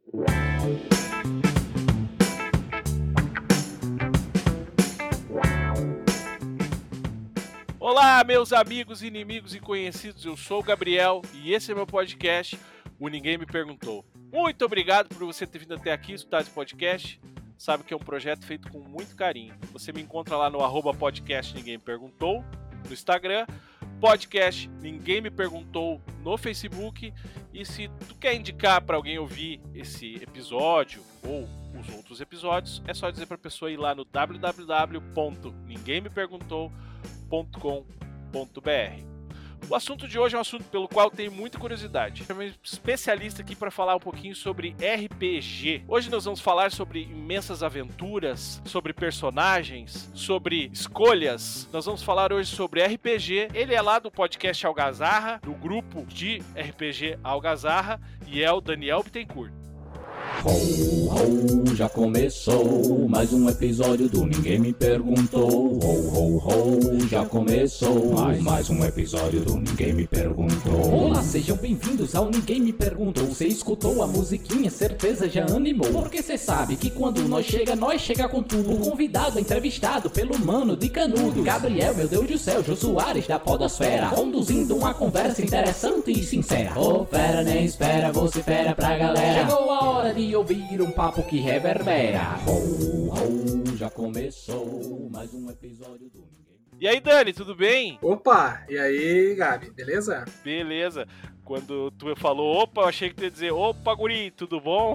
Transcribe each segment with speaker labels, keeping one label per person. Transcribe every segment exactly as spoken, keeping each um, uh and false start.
Speaker 1: Olá, meus amigos, inimigos e conhecidos, eu sou o Gabriel e esse é meu podcast, o Ninguém Me Perguntou. Muito obrigado por você ter vindo até aqui escutar esse podcast. Sabe que é um projeto feito com muito carinho. Você me encontra lá no arroba podcast Ninguém Me Perguntou, no Instagram, podcast Ninguém Me Perguntou no Facebook. E se tu quer indicar para alguém ouvir esse episódio ou os outros episódios, é só dizer para a pessoa ir lá no w w w ponto ninguém me perguntou ponto com ponto b r. O assunto de hoje é um assunto pelo qual eu tenho muita curiosidade. Eu sou um especialista aqui para falar um pouquinho sobre R P G. Hoje nós vamos falar sobre imensas aventuras, sobre personagens, sobre escolhas. Nós vamos falar hoje sobre R P G. Ele é lá do podcast Algazarra, do grupo de R P G Algazarra, e é o Daniel Bittencourt.
Speaker 2: Ho, ho, já começou mais um episódio do Ninguém Me Perguntou. Ho, ho, ho, já começou mais, mais um episódio do Ninguém Me Perguntou. Olá, sejam bem-vindos ao Ninguém Me Perguntou. Você escutou a musiquinha, certeza já animou. Porque cê sabe que quando nós chega, nós chega com tudo. O convidado é entrevistado pelo mano de Canudos, Gabriel, meu Deus do céu, Jô Soares da podosfera, conduzindo uma conversa interessante e sincera. Ô, fera, nem espera, você fera pra galera. Chegou a hora de ouvir um papo que reverbera. Ho, ho, já começou mais um episódio do Ninguém.
Speaker 1: E aí, Dani, tudo bem?
Speaker 3: Opa, e aí, Gabi, beleza?
Speaker 1: Beleza. Quando tu falou opa, eu achei que tu ia dizer opa, guri, tudo bom?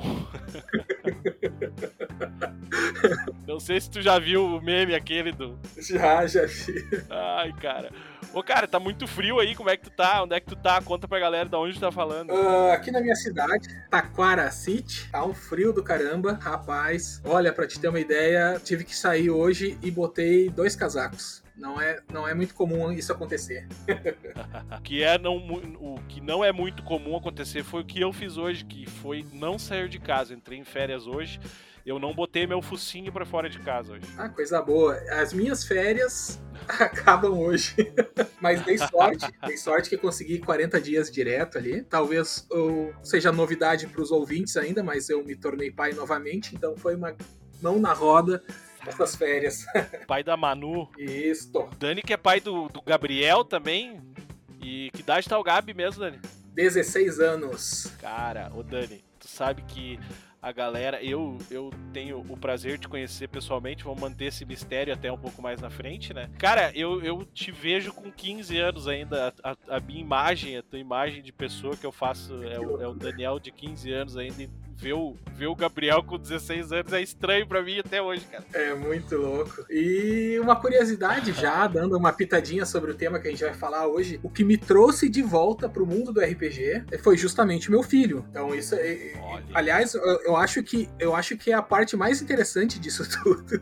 Speaker 1: Não sei se tu já viu o meme aquele do...
Speaker 3: Já, já vi.
Speaker 1: Ai, cara. Ô, cara, tá muito frio aí, como é que tu tá? Onde é que tu tá? Conta pra galera de onde tu tá falando.
Speaker 3: Uh, aqui na minha cidade, Taquara City, tá um frio do caramba. Rapaz, olha, pra te ter uma ideia, tive que sair hoje e botei dois casacos. Não é, não é muito comum isso acontecer.
Speaker 1: O que, é não, o que não é muito comum acontecer foi o que eu fiz hoje, que foi não sair de casa. Entrei em férias hoje, eu não botei meu focinho pra fora de casa hoje.
Speaker 3: Ah, coisa boa. As minhas férias acabam hoje. Mas dei sorte, dei sorte que consegui quarenta dias direto ali. Talvez eu, seja novidade pros ouvintes ainda, mas eu me tornei pai novamente, então foi uma mão na roda essas férias.
Speaker 1: Pai da Manu.
Speaker 3: Isso.
Speaker 1: Dani, que é pai do, do Gabriel também. E que idade tá o Gabi mesmo, Dani?
Speaker 3: dezesseis anos.
Speaker 1: Cara, ô Dani, tu sabe que a galera, eu, eu tenho o prazer de conhecer pessoalmente, vamos manter esse mistério até um pouco mais na frente, né? Cara, eu, eu te vejo com quinze anos ainda, a, a minha imagem, a tua imagem de pessoa que eu faço é o, é o Daniel de quinze anos ainda, e ver o, ver o Gabriel com dezesseis anos é estranho pra mim até hoje, cara.
Speaker 3: É muito louco. E uma curiosidade já, dando uma pitadinha sobre o tema que a gente vai falar hoje, o que me trouxe de volta pro mundo do R P G foi justamente meu filho. Então isso é... Olha. Aliás, eu, eu, acho que, eu acho que é a parte mais interessante disso tudo.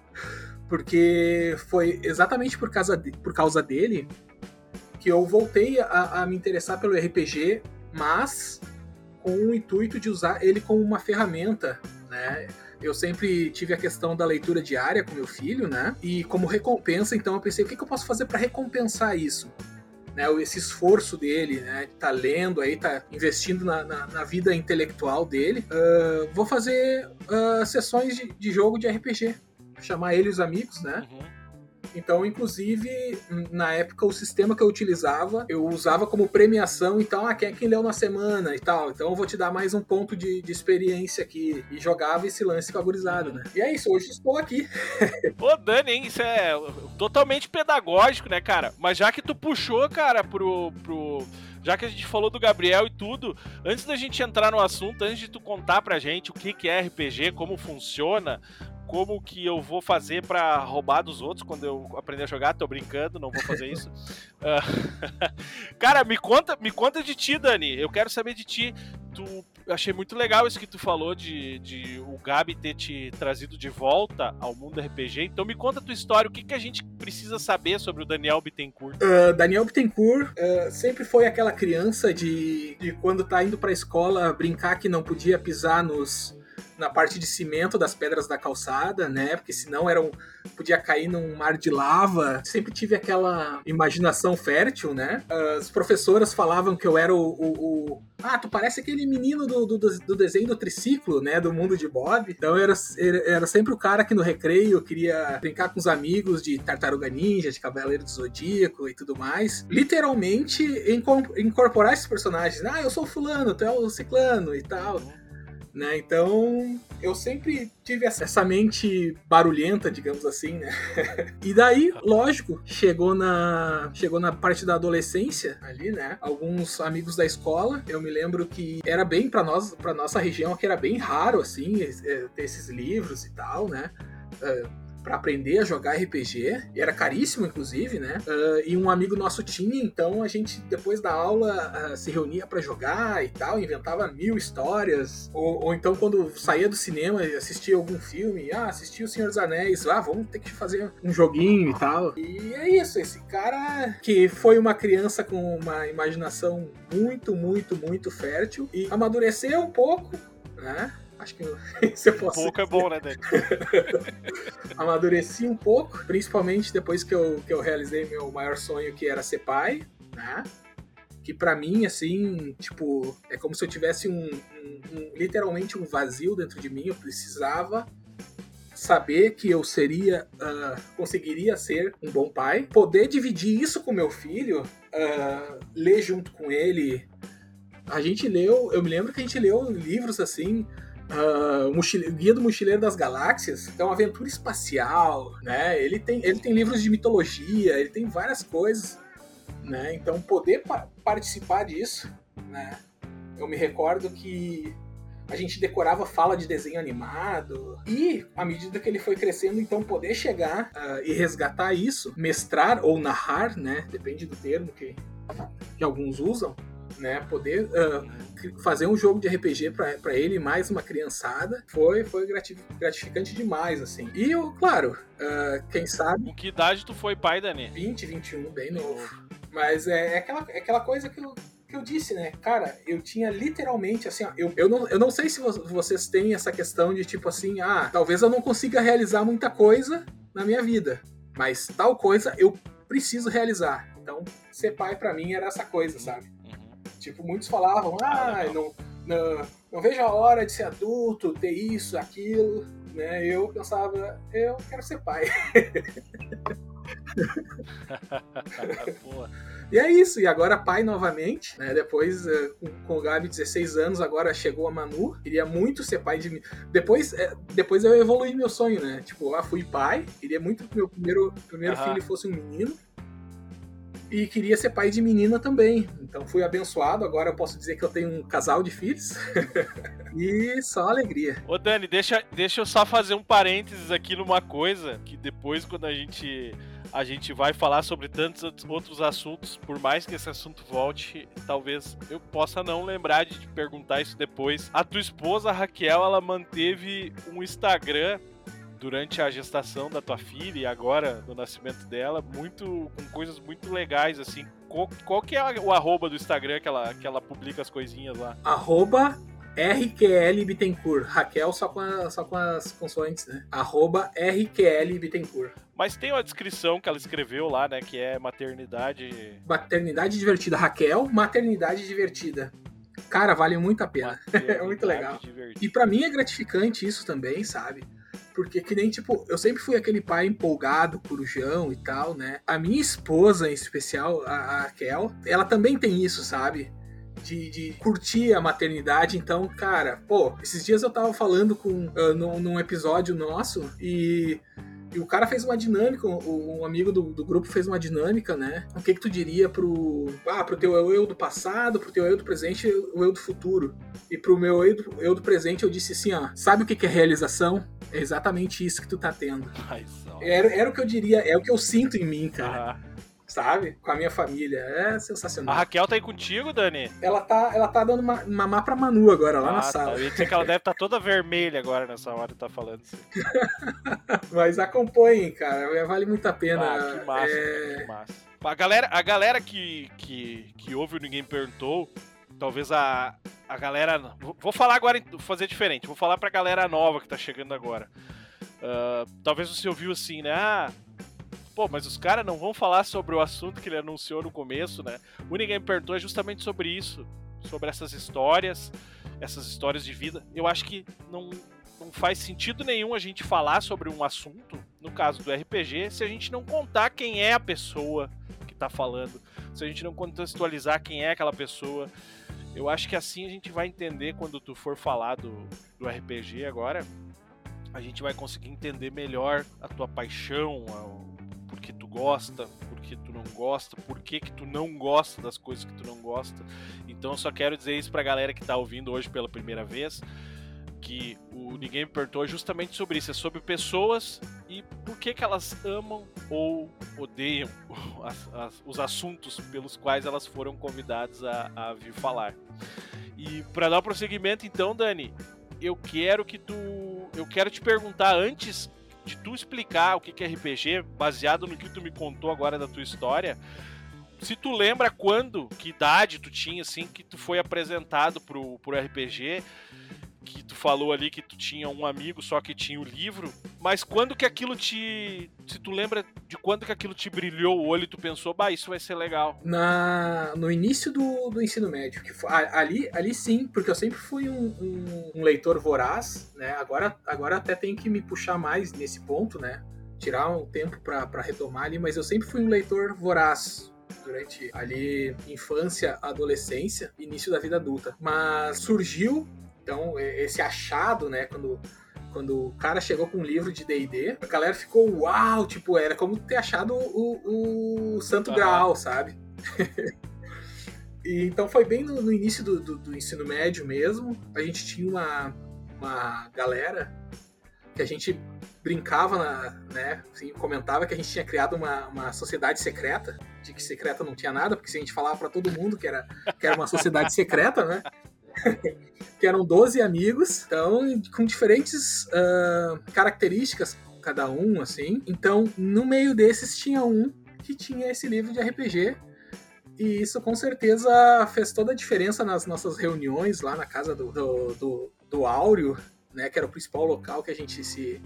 Speaker 3: Porque foi exatamente por causa, de, por causa dele que eu voltei a, a me interessar pelo R P G, mas com o intuito de usar ele como uma ferramenta, né? Eu sempre tive a questão da leitura diária com meu filho, né? E como recompensa, então eu pensei, o que, que eu posso fazer para recompensar isso? Né? Esse esforço dele, né? De tá lendo aí, tá investindo na, na, na vida intelectual dele. Uh, vou fazer uh, sessões de, de jogo de R P G. Chamar ele e os amigos, né? Uhum. Então, inclusive, na época, o sistema que eu utilizava, eu usava como premiação, então, ah, quem é quem leu na semana e tal, então eu vou te dar mais um ponto de, de experiência aqui, e jogava esse lance com a gurizada, né? E é isso, hoje estou aqui.
Speaker 1: Ô, Dani, hein, isso é totalmente pedagógico, né, cara? Mas já que tu puxou, cara, pro... pro... Já que a gente falou do Gabriel e tudo, antes da gente entrar no assunto, antes de tu contar pra gente o que, que é R P G, como funciona, como que eu vou fazer pra roubar dos outros quando eu aprender a jogar, tô brincando, não vou fazer isso. Uh, cara, me conta, me conta de ti, Dani, eu quero saber de ti. Tu, eu achei muito legal isso que tu falou de, de o Gabi ter te trazido de volta ao mundo R P G, então me conta a tua história, o que, que a gente precisa saber sobre o Daniel Bittencourt?
Speaker 3: Uh, Daniel Bittencourt uh, sempre foi aquela criança de, de quando tá indo pra escola brincar que não podia pisar nos na parte de cimento das pedras da calçada, né? Porque senão era um, podia cair num mar de lava. Sempre tive aquela imaginação fértil, né? As professoras falavam que eu era o... o, o... Ah, tu parece aquele menino do, do, do desenho do triciclo, né? Do Mundo de Bob. Então eu era, era sempre o cara que no recreio queria brincar com os amigos de Tartaruga Ninja, de Cavaleiro do Zodíaco e tudo mais. Literalmente incorporar esses personagens. Ah, eu sou o fulano, tu é o ciclano e tal. Né? Então, eu sempre tive essa mente barulhenta, digamos assim, né? E daí, lógico, chegou na, chegou na parte da adolescência ali, né? Alguns amigos da escola, eu me lembro que era bem, pra nós, pra nossa região, que era bem raro, assim, ter esses livros e tal, né? Uh, para aprender a jogar R P G, e era caríssimo, inclusive, né? Uh, e um amigo nosso tinha, então a gente, depois da aula, uh, se reunia para jogar e tal, inventava mil histórias, ou, ou então quando saía do cinema e assistia algum filme, ah, assistia O Senhor dos Anéis, ah, vamos ter que fazer um joguinho e tal. E é isso, esse cara que foi uma criança com uma imaginação muito, muito, muito fértil, e amadureceu um pouco, né? Acho que isso eu posso
Speaker 1: Um pouco
Speaker 3: dizer.
Speaker 1: É bom, né, Dani?
Speaker 3: Amadureci um pouco, principalmente depois que eu, que eu realizei meu maior sonho, que era ser pai, né? Que pra mim, assim, tipo, é como se eu tivesse um, um, um literalmente um vazio dentro de mim. Eu precisava saber que eu seria, uh, conseguiria ser um bom pai, poder dividir isso com meu filho, uh, ler junto com ele. A gente leu, eu me lembro que a gente leu livros assim, Uh, mochile... Guia do Mochileiro das Galáxias, que é uma aventura espacial, né? Ele tem, ele tem livros de mitologia, ele tem várias coisas, né? Então poder pa- participar disso, né? Eu me recordo que a gente decorava fala de desenho animado, e à medida que ele foi crescendo, então poder chegar uh, e resgatar isso, mestrar ou narrar, né? Depende do termo que, que alguns usam, né? Poder uh, fazer um jogo de R P G pra, pra ele, mais uma criançada, foi, foi gratificante demais, assim. E eu, claro, uh, quem sabe...
Speaker 1: Com que idade tu foi pai, Dani?
Speaker 3: vinte, vinte e um, bem novo. Mas é, é, aquela, é aquela coisa que eu, que eu disse, né? Cara, eu tinha literalmente, assim, ó, eu, eu, não, eu não sei se vocês têm essa questão de, tipo assim, ah, talvez eu não consiga realizar muita coisa na minha vida, mas tal coisa eu preciso realizar. Então, ser pai pra mim era essa coisa, sabe? Tipo, muitos falavam, ah, não, não, não vejo a hora de ser adulto, ter isso, aquilo, né? Eu pensava, eu quero ser pai. E é isso, e agora pai novamente, né? Depois, com, com o Gabi, dezesseis anos, agora chegou a Manu, queria muito ser pai de mim. Depois, depois eu evoluí meu sonho, né? Tipo, ah, fui pai, queria muito que meu primeiro, primeiro uhum. filho fosse um menino. E queria ser pai de menina também. Então fui abençoado. Agora eu posso dizer que eu tenho um casal de filhos. E só alegria.
Speaker 1: Ô Dani, deixa, deixa eu só fazer um parênteses aqui numa coisa. Que depois, quando a gente, a gente vai falar sobre tantos outros assuntos, por mais que esse assunto volte, talvez eu possa não lembrar de te perguntar isso depois. A tua esposa, a Raquel, ela manteve um Instagram durante a gestação da tua filha e agora no nascimento dela, muito, com coisas muito legais, assim. Qual, qual que é o arroba do Instagram que ela, que ela publica as coisinhas lá?
Speaker 3: Arroba R Q L Bittencourt. Raquel só com, a, só com as consoantes, né? Arroba R Q L Bittencourt.
Speaker 1: Mas tem uma descrição que ela escreveu lá, né? Que é maternidade...
Speaker 3: Maternidade divertida. Raquel, maternidade divertida. Cara, vale muito a pena. É muito legal. Divertida. E pra mim é gratificante isso também, sabe? Porque que nem, tipo, eu sempre fui aquele pai empolgado, corujão e tal, né? A minha esposa, em especial, a Raquel, ela também tem isso, sabe? De, de curtir a maternidade. Então, cara, pô, esses dias eu tava falando com, uh, num, num episódio nosso e... E o cara fez uma dinâmica, um amigo do, do grupo fez uma dinâmica, né? O que que tu diria pro, ah, pro teu eu do passado, pro teu eu do presente e o eu do futuro? E pro meu eu do, eu do presente eu disse assim, ó, sabe o que que é realização? É exatamente isso que tu tá tendo. Era, era o que eu diria, é o que eu sinto em mim, cara. Ah. Sabe? Com a minha família. É sensacional.
Speaker 1: A Raquel tá aí contigo, Dani?
Speaker 3: Ela tá, ela tá dando uma, mamar pra Manu agora, lá ah, na sala.
Speaker 1: Tá. Eu ia dizer que ela deve estar tá toda vermelha agora nessa hora que tá falando isso.
Speaker 3: Mas acompanhem, cara. Vale muito a pena.
Speaker 1: Ah, que massa,
Speaker 3: é...
Speaker 1: cara, que massa. A galera, a galera que, que, que ouve o Ninguém Perguntou talvez a, a galera... Vou falar agora, vou fazer diferente, vou falar pra galera nova que tá chegando agora. Uh, talvez você ouviu assim, né? Ah, pô, mas os caras não vão falar sobre o assunto que ele anunciou no começo, né? O Ninguém Me Perguntou é justamente sobre isso, sobre essas histórias, essas histórias de vida. Eu acho que não, não faz sentido nenhum a gente falar sobre um assunto, no caso do R P G, se a gente não contar quem é a pessoa que tá falando, se a gente não contextualizar quem é aquela pessoa. Eu acho que assim a gente vai entender quando tu for falar do, do R P G agora, a gente vai conseguir entender melhor a tua paixão, a, por que tu gosta, por que tu não gosta, por que que tu não gosta das coisas que tu não gosta. Então eu só quero dizer isso pra galera que tá ouvindo hoje pela primeira vez, que o Ninguém Me Perguntou é justamente sobre isso, é sobre pessoas e por que que elas amam ou odeiam as, as, os assuntos pelos quais elas foram convidadas a, a vir falar. E para dar um prosseguimento então, Dani, eu quero que tu, eu quero te perguntar antes de tu explicar o que que é R P G, baseado no que tu me contou agora da tua história, se tu lembra quando, que idade tu tinha, assim, que tu foi apresentado pro, pro R P G, que tu falou ali que tu tinha um amigo só que tinha o livro, mas quando que aquilo te... Se tu lembra de quando que aquilo te brilhou o olho e tu pensou, bah, isso vai ser legal.
Speaker 3: Na, no início do, do ensino médio. Que foi, ali, ali sim, porque eu sempre fui um, um, um leitor voraz, né? Agora, agora até tenho que me puxar mais nesse ponto, né? Tirar um tempo pra, pra retomar ali, mas eu sempre fui um leitor voraz durante ali infância, adolescência, início da vida adulta. Mas surgiu... Então, esse achado, né, quando, quando o cara chegou com um livro de D e D, a galera ficou, uau, tipo, era como ter achado o, o Santo uhum. Graal, sabe? E, então foi bem no, no início do, do, do ensino médio mesmo, a gente tinha uma, uma galera que a gente brincava, na, né, assim, comentava que a gente tinha criado uma, uma sociedade secreta, de que secreta não tinha nada, porque se a gente falava pra todo mundo que era, que era uma sociedade secreta, né? Que eram doze amigos, então, com diferentes uh, características, cada um, assim. Então, no meio desses tinha um que tinha esse livro de R P G, e isso com certeza fez toda a diferença nas nossas reuniões lá na casa do, do, do, do Áureo, né, que era o principal local que a gente se,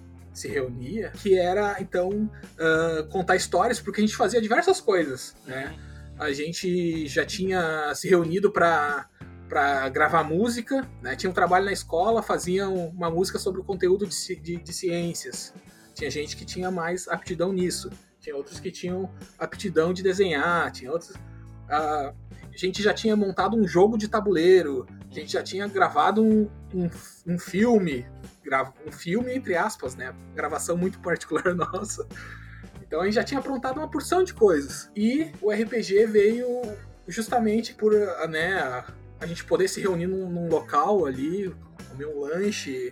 Speaker 3: se reunia, que era, então, uh, contar histórias, porque a gente fazia diversas coisas, né? A gente já tinha se reunido para para gravar música, né? Tinha um trabalho na escola, faziam uma música sobre o conteúdo de, de, de ciências. Tinha gente que tinha mais aptidão nisso, tinha outros que tinham aptidão de desenhar, tinha outros... Uh, a gente já tinha montado um jogo de tabuleiro, a gente já tinha gravado um, um, um filme, grava, um filme entre aspas, né? Gravação muito particular nossa. Então a gente já tinha aprontado uma porção de coisas. E o R P G veio justamente por, né, a gente poder se reunir num, num local ali, comer um lanche,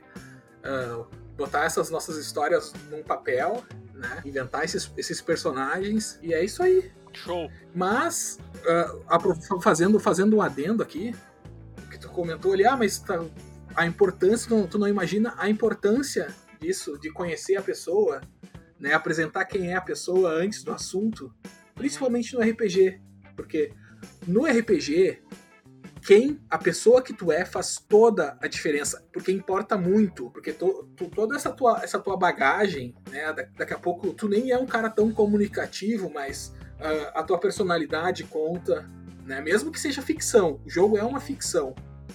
Speaker 3: uh, botar essas nossas histórias num papel, né? Inventar esses, esses personagens, e é isso aí.
Speaker 1: Show!
Speaker 3: Mas, uh, fazendo, fazendo um adendo aqui, que tu comentou ali, ah, mas tá, a importância, tu não, tu não imagina a importância disso, de conhecer a pessoa, né? Apresentar quem é a pessoa antes do assunto, principalmente no R P G, porque no R P G, quem, a pessoa que tu é, faz toda a diferença, porque importa muito, porque tu, tu, toda essa tua, essa tua bagagem, né, daqui a pouco tu nem é um cara tão comunicativo, mas uh, a tua personalidade conta, né, mesmo que seja ficção, o jogo é uma ficção,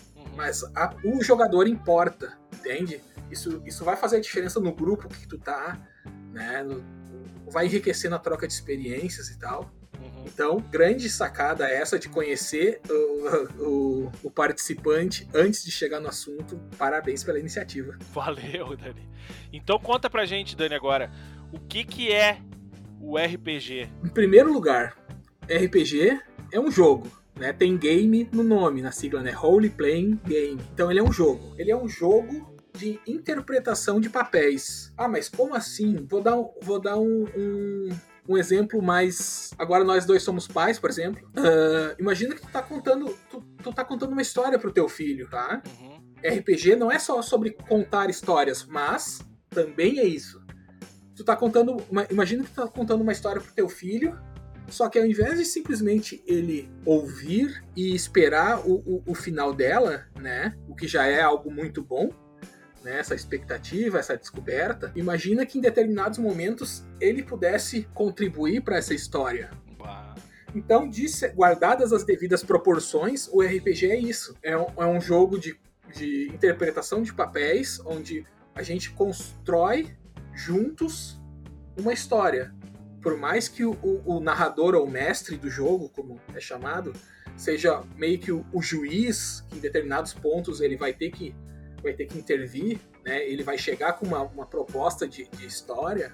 Speaker 3: mas a, o jogador importa, entende? Isso, isso vai fazer a diferença no grupo que tu tá, né, no, vai enriquecer na troca de experiências e tal. Então, grande sacada essa de conhecer o, o, o participante antes de chegar no assunto. Parabéns pela iniciativa.
Speaker 1: Valeu, Dani. Então conta pra gente, Dani, agora, o que que é o R P G?
Speaker 3: Em primeiro lugar, R P G é um jogo, né? Tem game no nome, na sigla, né? Role Playing Game. Então ele é um jogo. Ele é um jogo de interpretação de papéis. Ah, mas como assim? Vou dar um... Vou dar um, um... Um exemplo mais... Agora nós dois somos pais, por exemplo. Uh, imagina que tu tá contando... Tu, tu tá contando uma história pro teu filho, tá? Uhum. R P G não é só sobre contar histórias, mas também é isso. Tu tá contando... Uma, imagina que tu tá contando uma história pro teu filho Só que ao invés de simplesmente ele ouvir e esperar o, o, o final dela, né? O que já é algo muito bom, né, essa expectativa, essa descoberta, imagina que em determinados momentos ele pudesse contribuir para essa história. Então, de, guardadas as devidas proporções, o R P G é isso. É um, é um jogo de, de interpretação de papéis, onde a gente constrói juntos uma história. Por mais que o, o, o narrador ou o mestre do jogo, como é chamado, seja meio que o, o juiz, que em determinados pontos ele vai ter que, vai ter que intervir, né? Ele vai chegar com uma, uma proposta de, de história,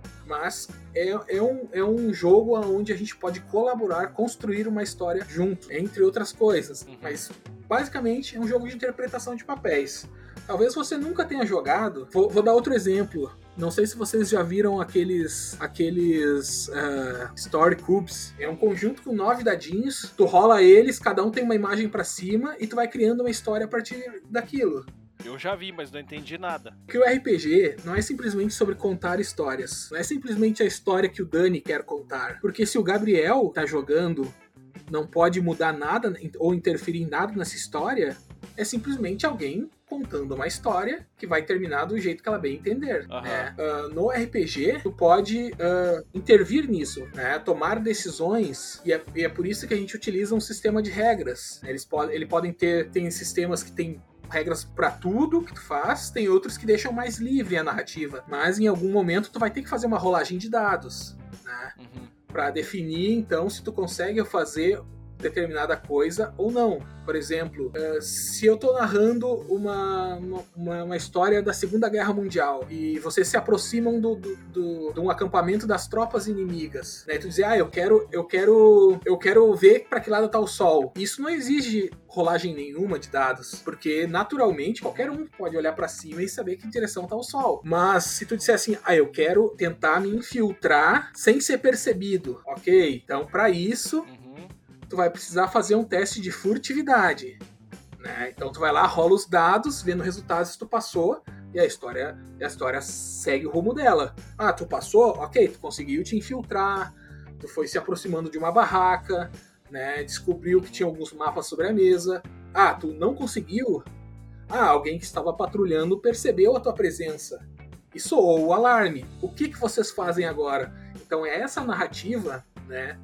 Speaker 3: mas é, é, um, é um jogo onde a gente pode colaborar, construir uma história junto, entre outras coisas. Uhum. Mas, basicamente, é um jogo de interpretação de papéis. Talvez você nunca tenha jogado. Vou, vou dar outro exemplo. Não sei se vocês já viram aqueles, aqueles uh, Story Cubes. É um conjunto com nove dadinhos. Tu rola eles, cada um tem uma imagem pra cima e tu vai criando uma história a partir daquilo.
Speaker 1: Eu já vi, mas não entendi nada.
Speaker 3: Porque o R P G não é simplesmente sobre contar histórias. Não é simplesmente a história que o Dani quer contar. Porque se o Gabriel tá jogando, não pode mudar nada ou interferir em nada nessa história, é simplesmente alguém contando uma história que vai terminar do jeito que ela bem entender. Uhum. Né? Uh, no R P G, tu pode uh, intervir nisso, né? Tomar decisões, e é, e é por isso que a gente utiliza um sistema de regras. Eles, pod- eles podem ter tem sistemas que tem regras pra tudo que tu faz, tem outros que deixam mais livre a narrativa, mas em algum momento tu vai ter que fazer uma rolagem de dados, né? Uhum. Pra definir, então, se tu consegue fazer determinada coisa ou não. Por exemplo, uh, se eu tô narrando uma, uma, uma história da Segunda Guerra Mundial e vocês se aproximam do, do, do, de um acampamento das tropas inimigas, né? Tu dizer, ah, eu quero, eu quero, eu quero ver para que lado tá o sol. Isso não exige rolagem nenhuma de dados, porque naturalmente qualquer um pode olhar para cima e saber que direção tá o sol. Mas se tu disser assim, ah, eu quero tentar me infiltrar sem ser percebido, ok? Então, para isso tu vai precisar fazer um teste de furtividade, né? Então tu vai lá, rola os dados, vendo resultados se tu passou, e a história, a história segue o rumo dela. Ah, tu passou? Ok, tu conseguiu te infiltrar, tu foi se aproximando de uma barraca, né? Descobriu que tinha alguns mapas sobre a mesa. Ah, tu não conseguiu? Ah, alguém que estava patrulhando percebeu a tua presença e soou o alarme. O que, que vocês fazem agora? Então é essa narrativa, né?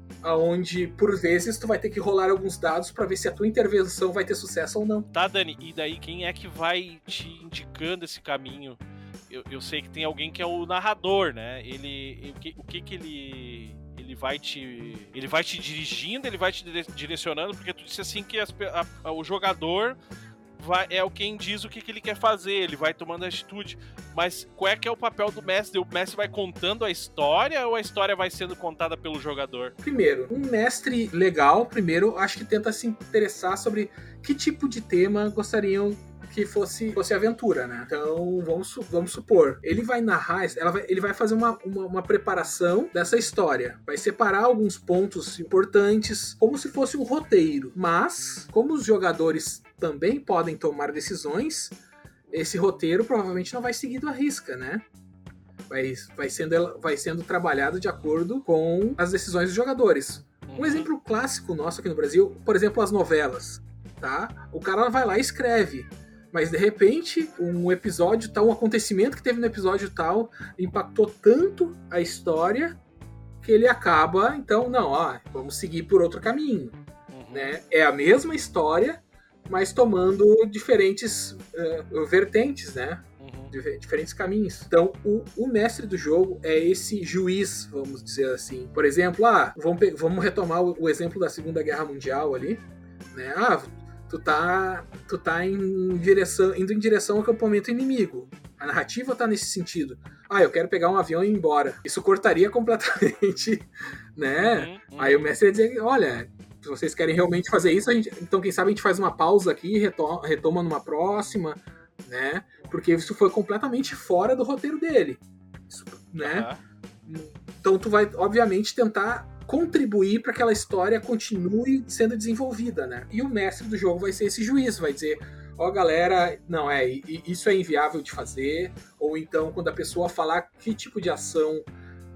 Speaker 3: Onde, por vezes, tu vai ter que rolar alguns dados pra ver se a tua intervenção vai ter sucesso ou não.
Speaker 1: Tá, Dani, e daí quem é que vai te indicando esse caminho? Eu, eu sei que tem alguém que é o narrador, né? Ele, o que, o que que ele... Ele vai te... Ele vai te dirigindo, ele vai te direcionando, porque tu disse assim que as, a, a, o jogador... Vai, é o quem diz o que, que ele quer fazer, ele vai tomando a atitude. Mas qual é que é o papel do mestre? O mestre vai contando a história ou a história vai sendo contada pelo jogador?
Speaker 3: Primeiro, um mestre legal, primeiro, acho que tenta se interessar sobre que tipo de tema gostariam que fosse, fosse aventura, né? Então, vamos, vamos supor, ele vai narrar, ela vai, ele vai fazer uma, uma, uma preparação dessa história, vai separar alguns pontos importantes, como se fosse um roteiro, mas, como os jogadores também podem tomar decisões, esse roteiro provavelmente não vai seguido à risca, né? Vai, vai, sendo, vai sendo trabalhado de acordo com as decisões dos jogadores. Um exemplo clássico nosso aqui no Brasil, por exemplo, as novelas, tá? O cara vai lá e escreve, mas de repente um episódio tal, um acontecimento que teve no episódio tal impactou tanto a história que ele acaba, então, não, ó, vamos seguir por outro caminho, uhum. né? É a mesma história, mas tomando diferentes uh, vertentes, né? Uhum. Dif- diferentes caminhos. Então, o, o mestre do jogo é esse juiz, vamos dizer assim. Por exemplo, ah, vamos, pe- vamos retomar o, o exemplo da Segunda Guerra Mundial ali, né? Ah, tu tá, tu tá em direção, indo em direção ao acampamento inimigo. A narrativa tá nesse sentido. Ah, eu quero pegar um avião e ir embora. Isso cortaria completamente, né? Uhum, uhum. Aí o mestre ia dizer, olha... Se vocês querem realmente fazer isso, a gente, então quem sabe a gente faz uma pausa aqui e retoma, retoma numa próxima, né? Porque isso foi completamente fora do roteiro dele, isso, né? Uhum. Então tu vai, obviamente, tentar contribuir para que aquela história continue sendo desenvolvida, né? E o mestre do jogo vai ser esse juiz, vai dizer, ó, oh, galera, não, é, isso é inviável de fazer, ou então quando a pessoa falar que tipo de ação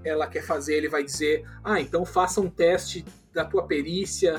Speaker 3: ela quer fazer, ele vai dizer, ah, então faça um teste da tua perícia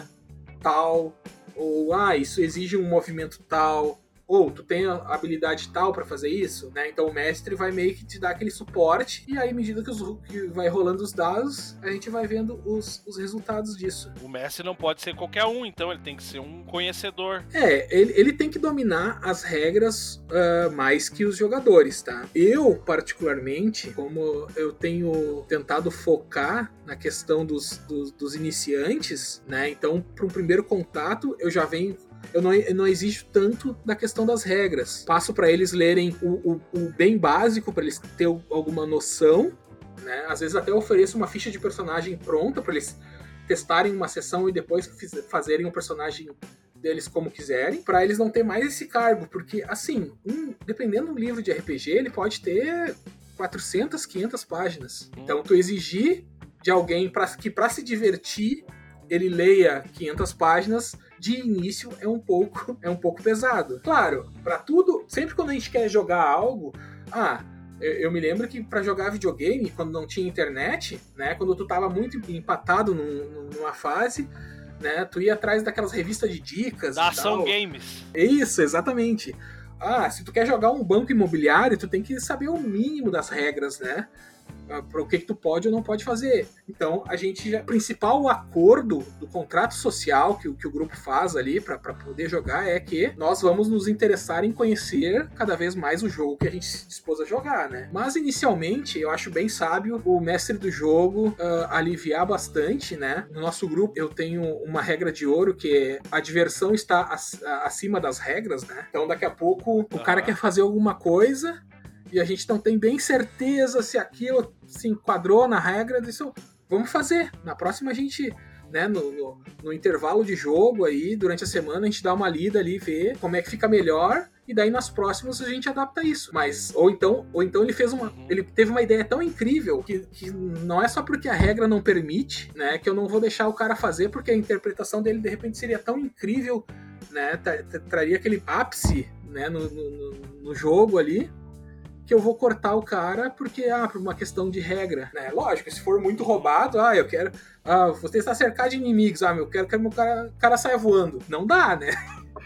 Speaker 3: tal, ou ah, isso exige um movimento tal, ou tu tem a habilidade tal pra fazer isso, né? Então o mestre vai meio que te dar aquele suporte, e aí, à medida que, os, que vai rolando os dados, a gente vai vendo os, os resultados disso.
Speaker 1: O mestre não pode ser qualquer um, então ele tem que ser um conhecedor.
Speaker 3: É, ele, ele tem que dominar as regras uh, mais que os jogadores, tá? Eu, particularmente, como eu tenho tentado focar na questão dos, dos, dos iniciantes, né? Então, para um primeiro contato, eu já venho... Eu não, eu não exijo tanto da questão das regras. Passo para eles lerem o, o, o bem básico, para eles terem alguma noção, né? Às vezes até ofereço uma ficha de personagem pronta para eles testarem uma sessão e depois fazerem o personagem deles como quiserem, para eles não ter mais esse cargo, porque assim, um, dependendo do livro de R P G, ele pode ter quatrocentas, quinhentas páginas. Então tu exigir de alguém pra, que para se divertir ele leia quinhentas páginas de início é um pouco é um pouco pesado. Claro, para tudo, sempre quando a gente quer jogar algo, ah, eu, eu me lembro que para jogar videogame, quando não tinha internet, né, quando tu tava muito empatado num, numa fase, né, tu ia atrás daquelas revistas de dicas
Speaker 1: da
Speaker 3: e
Speaker 1: Ação
Speaker 3: tal.
Speaker 1: Games.
Speaker 3: Isso, exatamente. Ah, se tu quer jogar um banco imobiliário, tu tem que saber o mínimo das regras, né? Para o que, que tu pode ou não pode fazer. Então, a gente já, o principal acordo do contrato social que, que o grupo faz ali para poder jogar é que nós vamos nos interessar em conhecer cada vez mais o jogo que a gente se dispôs a jogar, né? Mas, inicialmente, eu acho bem sábio o mestre do jogo uh, aliviar bastante, né? No nosso grupo, eu tenho uma regra de ouro que é a diversão está ac- acima das regras, né? Então, daqui a pouco, o cara quer fazer alguma coisa e a gente não tem bem certeza se aquilo se enquadrou na regra disso. Vamos fazer. Na próxima a gente, né, no, no, no intervalo de jogo aí, durante a semana, a gente dá uma lida ali, vê como é que fica melhor, e daí nas próximas a gente adapta isso. Mas, ou então, ou então ele fez uma. Ele teve uma ideia tão incrível que, que não é só porque a regra não permite, né, que eu não vou deixar o cara fazer, porque a interpretação dele de repente seria tão incrível, né, tra- tra- traria aquele ápice, né, no, no, no jogo ali, que eu vou cortar o cara porque, ah, por uma questão de regra, né? Lógico, se for muito roubado, ah, eu quero... Ah, você está cercado de inimigos, ah, eu quero que o cara, o cara saia voando. Não dá, né?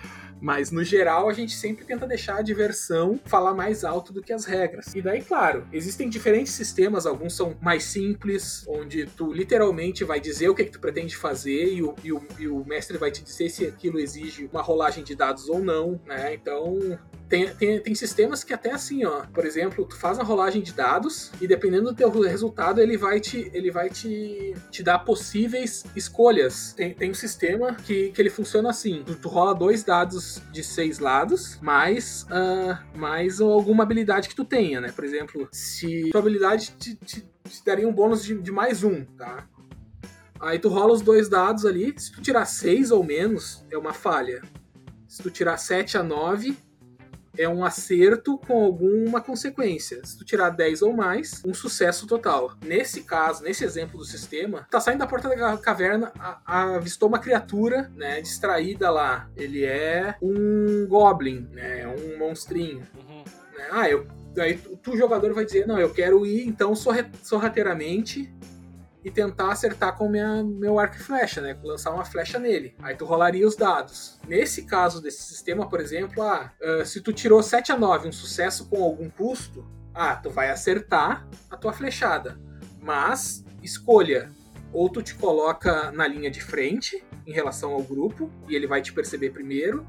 Speaker 3: Mas, no geral, a gente sempre tenta deixar a diversão falar mais alto do que as regras. E daí, claro, existem diferentes sistemas, alguns são mais simples, onde tu literalmente vai dizer o que, que tu pretende fazer e o, e, o, e o mestre vai te dizer se aquilo exige uma rolagem de dados ou não, né? Então... Tem, tem, tem sistemas que até assim, ó, por exemplo, tu faz a rolagem de dados e dependendo do teu resultado, ele vai te, ele vai te, te dar possíveis escolhas. Tem, tem um sistema que, que ele funciona assim, tu, tu rola dois dados de seis lados, mais, uh, mais alguma habilidade que tu tenha, né? Por exemplo, se tua habilidade te, te, te daria um bônus de, de mais um, tá? Aí tu rola os dois dados ali, se tu tirar seis ou menos, é uma falha. Se tu tirar sete a nove... é um acerto com alguma consequência. Se tu tirar dez ou mais, um sucesso total. Nesse caso, nesse exemplo do sistema, tá saindo da porta da caverna, a, a, avistou uma criatura, né, distraída lá. Ele é um goblin, né, um monstrinho. Uhum. Né? Ah, eu, aí tu, tu, jogador, vai dizer, não, eu quero ir, então, sorre, sorrateiramente e tentar acertar com minha, meu arco e flecha, né? Lançar uma flecha nele. Aí tu rolaria os dados. Nesse caso desse sistema, por exemplo, ah, uh, se tu tirou sete a nove, um sucesso com algum custo, ah, tu vai acertar a tua flechada. Mas, escolha, ou tu te coloca na linha de frente, em relação ao grupo, e ele vai te perceber primeiro,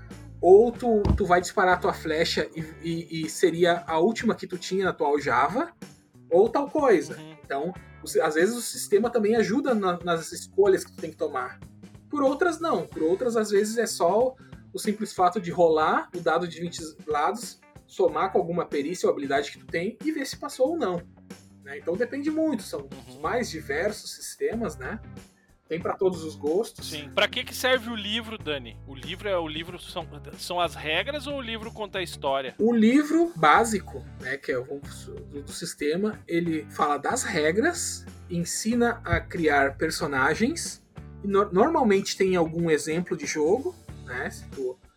Speaker 3: ou tu, tu vai disparar a tua flecha e, e, e seria a última que tu tinha na tua aljava, ou tal coisa. Uhum. Então, às vezes o sistema também ajuda na, nas escolhas que tu tem que tomar. Por outras, não. Por outras, às vezes, é só o simples fato de rolar o dado de vinte lados, somar com alguma perícia ou habilidade que tu tem e ver se passou ou não. Né? Então depende muito. São os mais diversos sistemas, né? Tem para todos os gostos.
Speaker 1: Sim. Para que que serve o livro, Dani? O livro é o livro são, são as regras ou o livro conta a história?
Speaker 3: O livro básico, né, que é o do, do sistema, ele fala das regras, ensina a criar personagens. E no, normalmente tem algum exemplo de jogo, né? Se tu não,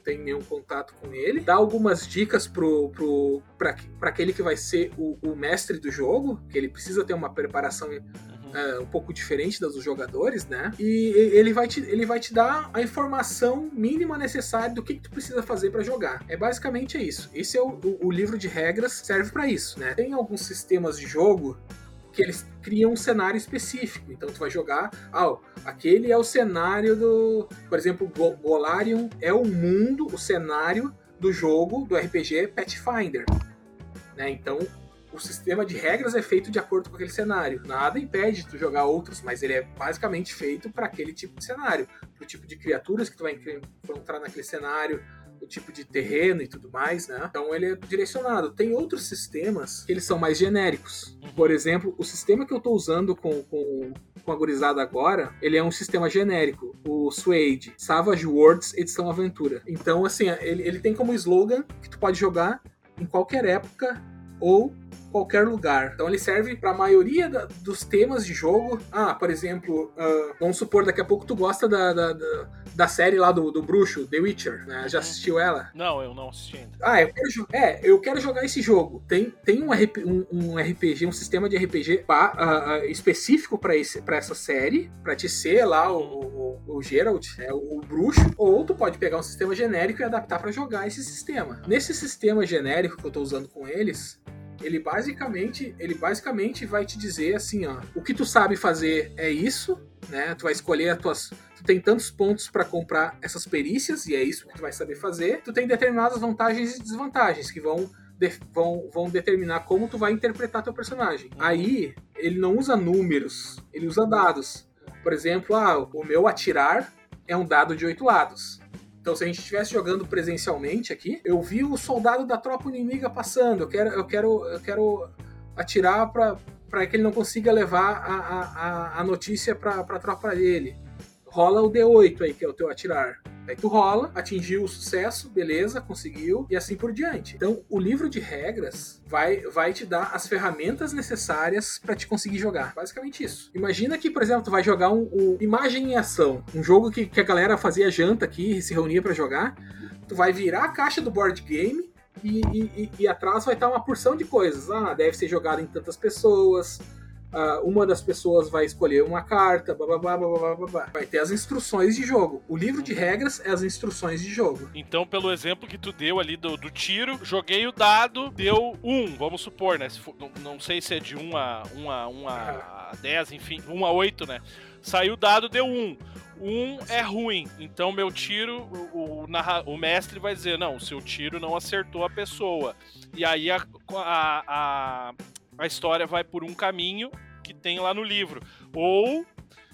Speaker 3: tem nenhum contato com ele. Dá algumas dicas pro, pro, pra, pra aquele que vai ser o, o mestre do jogo, que ele precisa ter uma preparação uh, um pouco diferente das dos jogadores, né? E ele vai te, ele vai te dar a informação mínima necessária do que, que tu precisa fazer para jogar. É basicamente isso. Esse é o, o, o livro de regras, serve para isso, né? Tem alguns sistemas de jogo que eles criam um cenário específico. Então tu vai jogar, ah, aquele é o cenário do, por exemplo, Golarion é o mundo, o cenário do jogo do R P G Pathfinder, né? Então o sistema de regras é feito de acordo com aquele cenário. Nada impede tu jogar outros, mas ele é basicamente feito para aquele tipo de cenário, pro tipo de criaturas que tu vai encontrar naquele cenário, o tipo de terreno e tudo mais, né? Então ele é direcionado. Tem outros sistemas que eles são mais genéricos. Por exemplo, o sistema que eu estou usando com, com, com a gurizada agora, ele é um sistema genérico, o Suede, Savage Worlds Edição Aventura. Então, assim, ele, ele tem como slogan que tu pode jogar em qualquer época ou qualquer lugar. Então ele serve para a maioria da, dos temas de jogo. Ah, por exemplo, uh, vamos supor, daqui a pouco tu gosta da, da, da, da série lá do, do bruxo, The Witcher, né? Já assistiu ela?
Speaker 1: Não, eu não assisti ainda.
Speaker 3: Ah, eu quero, é, eu quero jogar esse jogo. Tem, tem um, um, um R P G, um sistema de R P G pa, uh, uh, específico para essa série, para te ser lá o, o, o Geralt, né, o, o bruxo, ou tu pode pegar um sistema genérico e adaptar para jogar esse sistema. Nesse sistema genérico que eu tô usando com eles, Ele basicamente, ele basicamente vai te dizer assim, ó, o que tu sabe fazer é isso, né? Tu vai escolher as tuas, tu tem tantos pontos para comprar essas perícias e é isso que tu vai saber fazer. Tu tem determinadas vantagens e desvantagens que vão de, vão, vão determinar como tu vai interpretar teu personagem. Aí ele não usa números, ele usa dados. Por exemplo, ah, o meu atirar é um dado de oito lados. Então, se a gente estivesse jogando presencialmente aqui, eu vi o soldado da tropa inimiga passando, eu quero, eu quero, eu quero atirar para que ele não consiga levar a, a, a notícia para a tropa dele. Rola o D oito aí, que é o teu atirar. Aí tu rola, atingiu o sucesso, beleza, conseguiu, e assim por diante. Então, o livro de regras vai, vai te dar as ferramentas necessárias para te conseguir jogar. Basicamente isso. Imagina que, por exemplo, tu vai jogar um, um Imagem em Ação, um jogo que, que a galera fazia janta aqui, se reunia para jogar. Tu vai virar a caixa do board game e, e, e, e atrás vai estar uma porção de coisas. Ah, deve ser jogado em tantas pessoas. Uh, uma das pessoas vai escolher uma carta, blá, blá, blá, blá, blá, blá. Vai ter as instruções de jogo. O livro de regras é as instruções de jogo.
Speaker 1: Então, pelo exemplo que tu deu ali do, do tiro, joguei o dado, deu um, vamos supor, né? Se for, não, não sei se é de um a, um a, um a dez, enfim, um a oito, né? Saiu o dado, deu um. Um é ruim, então meu tiro, o, o, narra, o mestre vai dizer, não, o seu tiro não acertou a pessoa. E aí a, a, a, a história vai por um caminho que tem lá no livro. Ou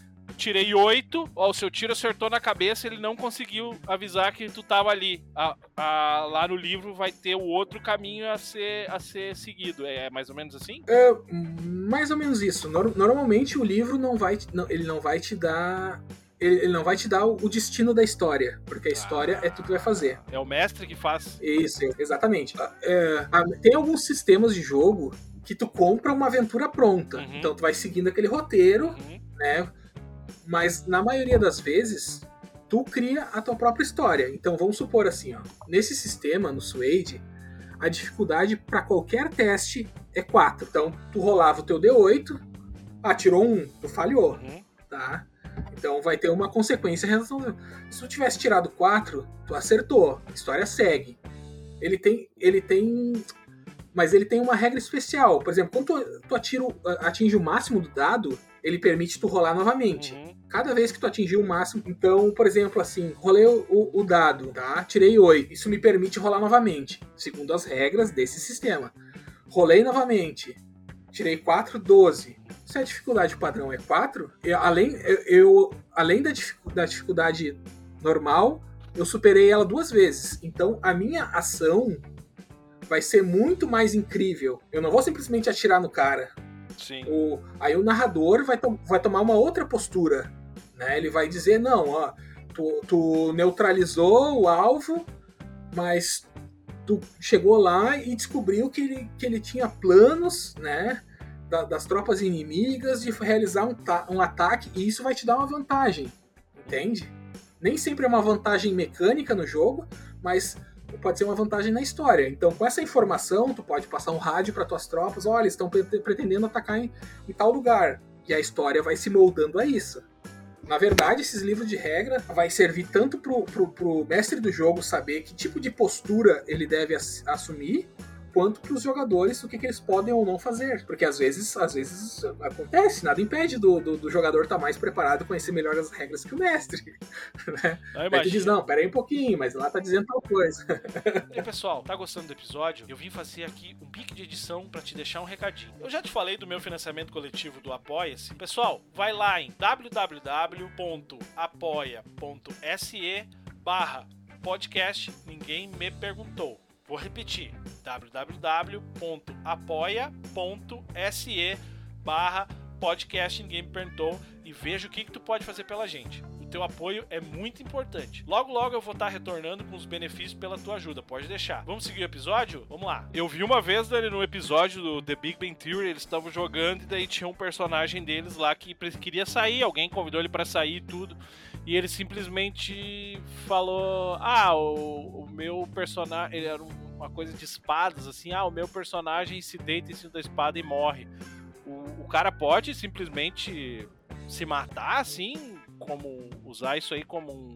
Speaker 1: tirei oito, ó, o seu tiro acertou na cabeça, ele não conseguiu avisar que tu tava ali. A, a, lá no livro vai ter o outro caminho a ser, a ser seguido. É, é mais ou menos assim?
Speaker 3: É, mais ou menos isso. Normalmente o livro não vai, não, ele não vai te dar... Ele não vai te dar o destino da história, porque a história ah, é tu que vai fazer.
Speaker 1: É o mestre que faz.
Speaker 3: Isso, exatamente. É, tem alguns sistemas de jogo que tu compra uma aventura pronta. Uhum. Então tu vai seguindo aquele roteiro, uhum. né? Mas na maioria das vezes, tu cria a tua própria história. Então vamos supor assim, ó. Nesse sistema, no Suede, a dificuldade para qualquer teste é quatro. Então tu rolava o teu D oito, ah, tirou um, tu falhou, uhum. tá? Então vai ter uma consequência em relação a... Se tu tivesse tirado quatro, tu acertou. A história segue. Ele tem... Ele tem... Mas ele tem uma regra especial. Por exemplo, quando tu, tu atira, atinge o máximo do dado, ele permite tu rolar novamente. Uhum. Cada vez que tu atingir o máximo... Então, por exemplo, assim, rolei o, o, o dado, tá? Tirei oito. Isso me permite rolar novamente, segundo as regras desse sistema. Rolei novamente. Tirei quatro, doze. Se a dificuldade padrão é quatro, eu, além, eu, eu, além da, da dificuldade normal, eu superei ela duas vezes. Então, a minha ação vai ser muito mais incrível. Eu não vou simplesmente atirar no cara.
Speaker 1: Sim.
Speaker 3: O, aí o narrador vai, to, vai tomar uma outra postura. Né? Ele vai dizer, não, ó, tu, tu neutralizou o alvo, mas... tu chegou lá e descobriu que ele, que ele tinha planos, né, da, das tropas inimigas de realizar um, ta- um ataque, e isso vai te dar uma vantagem, entende? Nem sempre é uma vantagem mecânica no jogo, mas pode ser uma vantagem na história. Então, com essa informação, tu pode passar um rádio para tuas tropas, olha, eles estão pretendendo atacar em, em tal lugar. E a história vai se moldando a isso. Na verdade, esses livros de regra vai servir tanto pro, pro, pro mestre do jogo saber que tipo de postura ele deve ass- assumir, quanto para os jogadores o que, que eles podem ou não fazer. Porque às vezes, às vezes acontece, nada impede do, do, do jogador estar tá mais preparado, conhecer melhor as regras que o mestre. Né? Aí tu diz, não, pera aí um pouquinho, mas lá tá dizendo tal coisa.
Speaker 1: E aí, pessoal, tá gostando do episódio? Eu vim fazer aqui um pique de edição para te deixar um recadinho. Eu já te falei do meu financiamento coletivo do Apoia-se. Pessoal, vai lá em w w w ponto apoia ponto s e barra podcast Ninguém Me Perguntou. Vou repetir, w w w ponto apoia ponto s e barra podcast Ninguém Me Perguntou e veja o que, que tu pode fazer pela gente. O teu apoio é muito importante. Logo, logo eu vou estar retornando com os benefícios pela tua ajuda, pode deixar. Vamos seguir o episódio? Vamos lá. Eu vi uma vez, Dani, no episódio do The Big Bang Theory, eles estavam jogando e daí tinha um personagem deles lá que queria sair, alguém convidou ele pra sair e tudo. E ele simplesmente falou, ah, o, o meu personagem, ele era um uma coisa de espadas, assim, ah, o meu personagem se deita em cima da espada e morre. O, o cara pode simplesmente se matar, assim, como usar isso aí como um,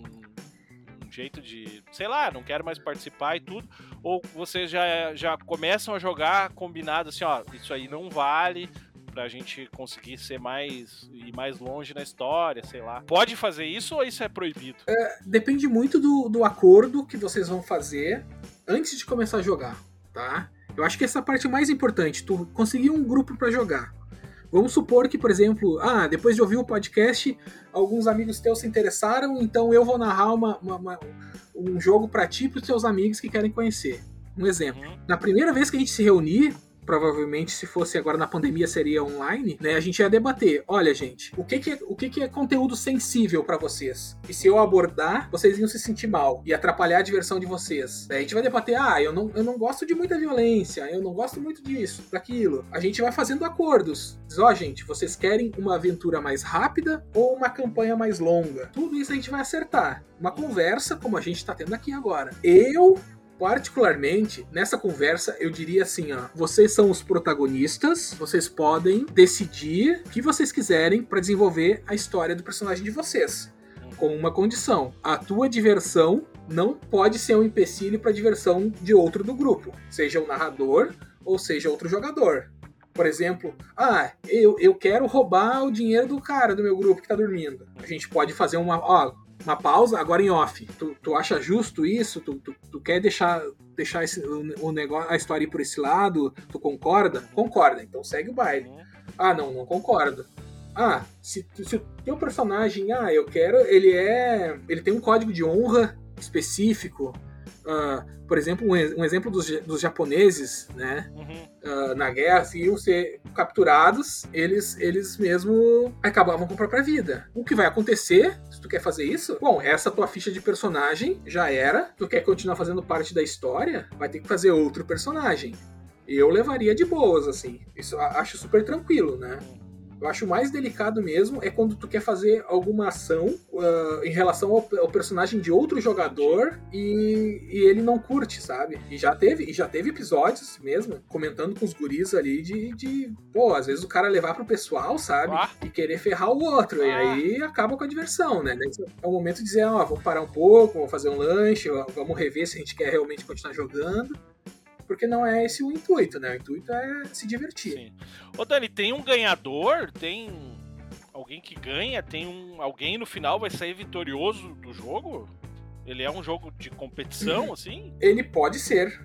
Speaker 1: um jeito de, sei lá, não quero mais participar e tudo, ou vocês já, já começam a jogar combinado assim, ó, isso aí não vale, pra gente conseguir ser mais, ir mais longe na história, sei lá. Pode fazer isso ou isso é proibido?
Speaker 3: É, depende muito do, do acordo que vocês vão fazer antes de começar a jogar, tá? Eu acho que essa parte é mais importante, tu conseguir um grupo pra jogar. Vamos supor que, por exemplo, ah, depois de ouvir o podcast, alguns amigos teus se interessaram, então eu vou narrar uma, uma, uma, um jogo pra ti e pros teus amigos que querem conhecer. Um exemplo. Uhum. Na primeira vez que a gente se reunir, provavelmente se fosse agora na pandemia seria online, né? A gente ia debater, olha gente, o que que é, o que que é conteúdo sensível pra vocês? E se eu abordar, vocês iam se sentir mal e atrapalhar a diversão de vocês. Daí a gente vai debater, ah, eu não, eu não gosto de muita violência, eu não gosto muito disso, daquilo. A gente vai fazendo acordos. Diz, ó, oh, gente, vocês querem uma aventura mais rápida ou uma campanha mais longa? Tudo isso a gente vai acertar. Uma conversa como a gente tá tendo aqui agora. Eu... Particularmente, nessa conversa, eu diria assim, ó, vocês são os protagonistas, vocês podem decidir o que vocês quiserem para desenvolver a história do personagem de vocês. Com uma condição, a tua diversão não pode ser um empecilho para a diversão de outro do grupo, seja o narrador ou seja outro jogador. Por exemplo, ah, eu, eu quero roubar o dinheiro do cara do meu grupo que tá dormindo. A gente pode fazer uma... Ó, uma pausa, agora em off. Tu, tu acha justo isso? Tu, tu, tu quer deixar, deixar esse, o, o negócio, a história ir por esse lado? Tu concorda? Concorda, então segue o baile. Ah, não, não concordo. Ah, se, se o teu personagem, ah, eu quero, ele é... Ele tem um código de honra específico. Uh, por exemplo, um, um exemplo dos, dos japoneses, né? Uhum. Uh, na guerra, se iam ser capturados, eles, eles mesmo acabavam com a própria vida. O que vai acontecer, se tu quer fazer isso, bom, essa tua ficha de personagem já era, tu quer continuar fazendo parte da história, vai ter que fazer outro personagem. Eu levaria de boas, assim. Isso acho super tranquilo, né? Eu acho mais delicado mesmo é quando tu quer fazer alguma ação uh, em relação ao, ao personagem de outro jogador e, e ele não curte, sabe? E já teve, e já teve episódios mesmo, comentando com os guris ali de, de pô, às vezes o cara levar pro pessoal, sabe? Ah. E querer ferrar o outro. Ah. E aí acaba com a diversão, né? É o momento de dizer, ó, vamos parar um pouco, vamos fazer um lanche, vamos rever se a gente quer realmente continuar jogando. Porque não é esse o intuito, né? O intuito é se divertir.
Speaker 1: Sim. Ô Dani, tem um ganhador? Tem alguém que ganha? Tem um alguém no final vai sair vitorioso do jogo? Ele é um jogo de competição, assim?
Speaker 3: Ele pode ser,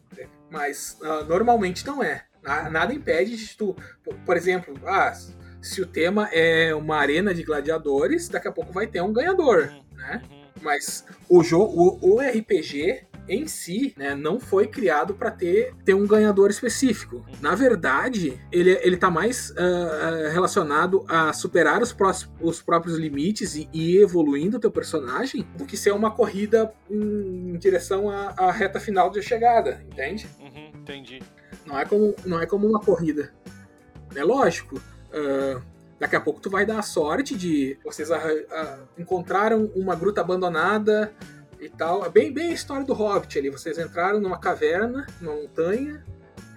Speaker 3: mas uh, normalmente não é. Nada impede de tu... Por exemplo, ah, se o tema é uma arena de gladiadores, daqui a pouco vai ter um ganhador, uhum, né? Uhum. Mas o jogo, o, o R P G... em si, né, não foi criado para ter, ter um ganhador específico. Na verdade, ele, ele tá mais uh, relacionado a superar os, prós, os próprios limites e, e ir evoluindo o teu personagem do que ser uma corrida em, em direção à, à reta final de chegada, entende?
Speaker 1: Uhum, entendi.
Speaker 3: Não é como, não é como uma corrida. É lógico. Uh, daqui a pouco tu vai dar a sorte de... Vocês uh, uh, encontraram uma gruta abandonada... e tal. Bem, bem a história do Hobbit ali. Vocês entraram numa caverna, numa montanha,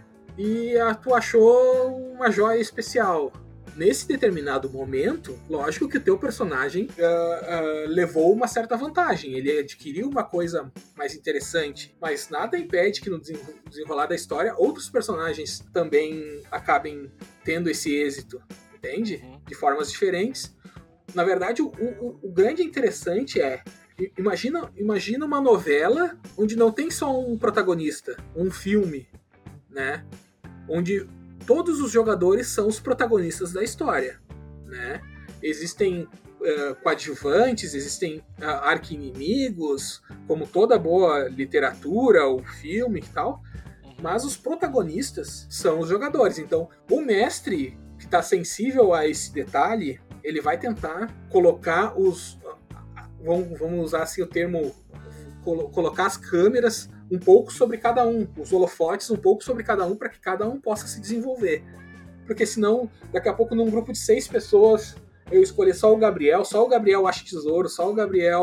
Speaker 3: e a, tu achou uma joia especial. Nesse determinado momento, lógico que o teu personagem uh, uh, levou uma certa vantagem. Ele adquiriu uma coisa mais interessante, mas nada impede que no desenrolar da história outros personagens também acabem tendo esse êxito, entende? De formas diferentes. Na verdade, o, o, o grande interessante é, imagina, imagina uma novela onde não tem só um protagonista, um filme, né? Onde todos os jogadores são os protagonistas da história, né? Existem uh, coadjuvantes, existem uh, arqui-inimigos, como toda boa literatura ou filme e tal, mas os protagonistas são os jogadores. Então, o mestre que está sensível a esse detalhe, ele vai tentar colocar os... Vamos, vamos usar assim o termo... Colocar as câmeras um pouco sobre cada um, os holofotes um pouco sobre cada um, para que cada um possa se desenvolver. Porque senão, daqui a pouco, num grupo de seis pessoas, eu escolher só o Gabriel, só o Gabriel acha tesouro, só o Gabriel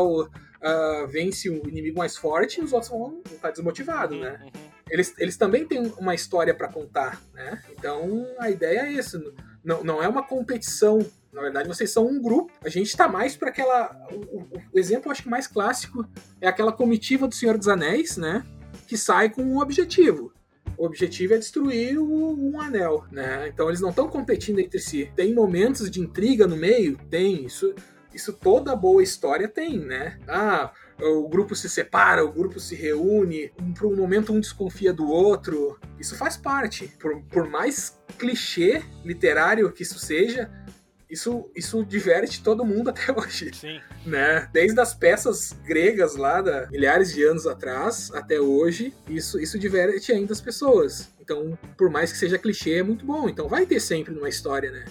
Speaker 3: uh, vence o inimigo mais forte, e os outros vão estar desmotivados, né? Eles, eles também têm uma história para contar, né? Então, a ideia é essa. Não, não é uma competição. Na verdade, vocês são um grupo. A gente está mais para aquela... O, o, o exemplo, acho que mais clássico é aquela comitiva do Senhor dos Anéis, né? Que sai com um objetivo. O objetivo é destruir o, um anel, né? Então eles não estão competindo entre si. Tem momentos de intriga no meio? Tem. Isso, isso toda boa história tem, né? Ah, o grupo se separa, o grupo se reúne, por um momento um desconfia do outro. Isso faz parte. Por, por mais clichê literário que isso seja, Isso, isso diverte todo mundo até hoje.
Speaker 1: Sim.
Speaker 3: Né? Desde as peças gregas lá, da, milhares de anos atrás, até hoje, isso, isso diverte ainda as pessoas. Então, por mais que seja clichê, é muito bom. Então vai ter sempre numa história, né?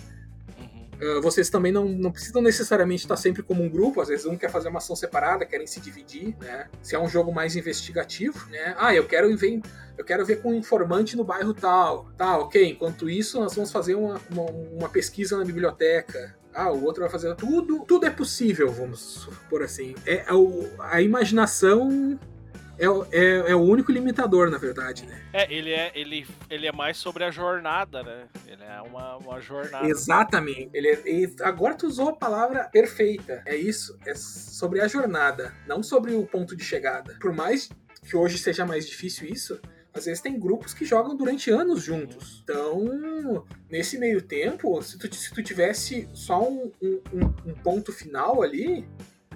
Speaker 3: Uh, vocês também não, não precisam necessariamente estar sempre como um grupo. Às vezes um quer fazer uma ação separada, querem se dividir, né? Se é um jogo mais investigativo, né? Ah, eu quero ver, eu quero ver com um informante no bairro tal. Tá, ok. Enquanto isso, nós vamos fazer uma, uma, uma pesquisa na biblioteca. Ah, o outro vai fazer... Tudo, tudo é possível, vamos por assim. É, é o, a imaginação... É, é, é o único limitador, na verdade, né?
Speaker 1: É, ele é, ele, ele é mais sobre a jornada, né? Ele é uma, uma jornada.
Speaker 3: Exatamente. Ele é, ele, agora tu usou a palavra perfeita. É isso. É sobre a jornada, não sobre o ponto de chegada. Por mais que hoje seja mais difícil isso, às vezes tem grupos que jogam durante anos juntos. Então, nesse meio tempo, se tu, se tu tivesse só um, um, um ponto final ali,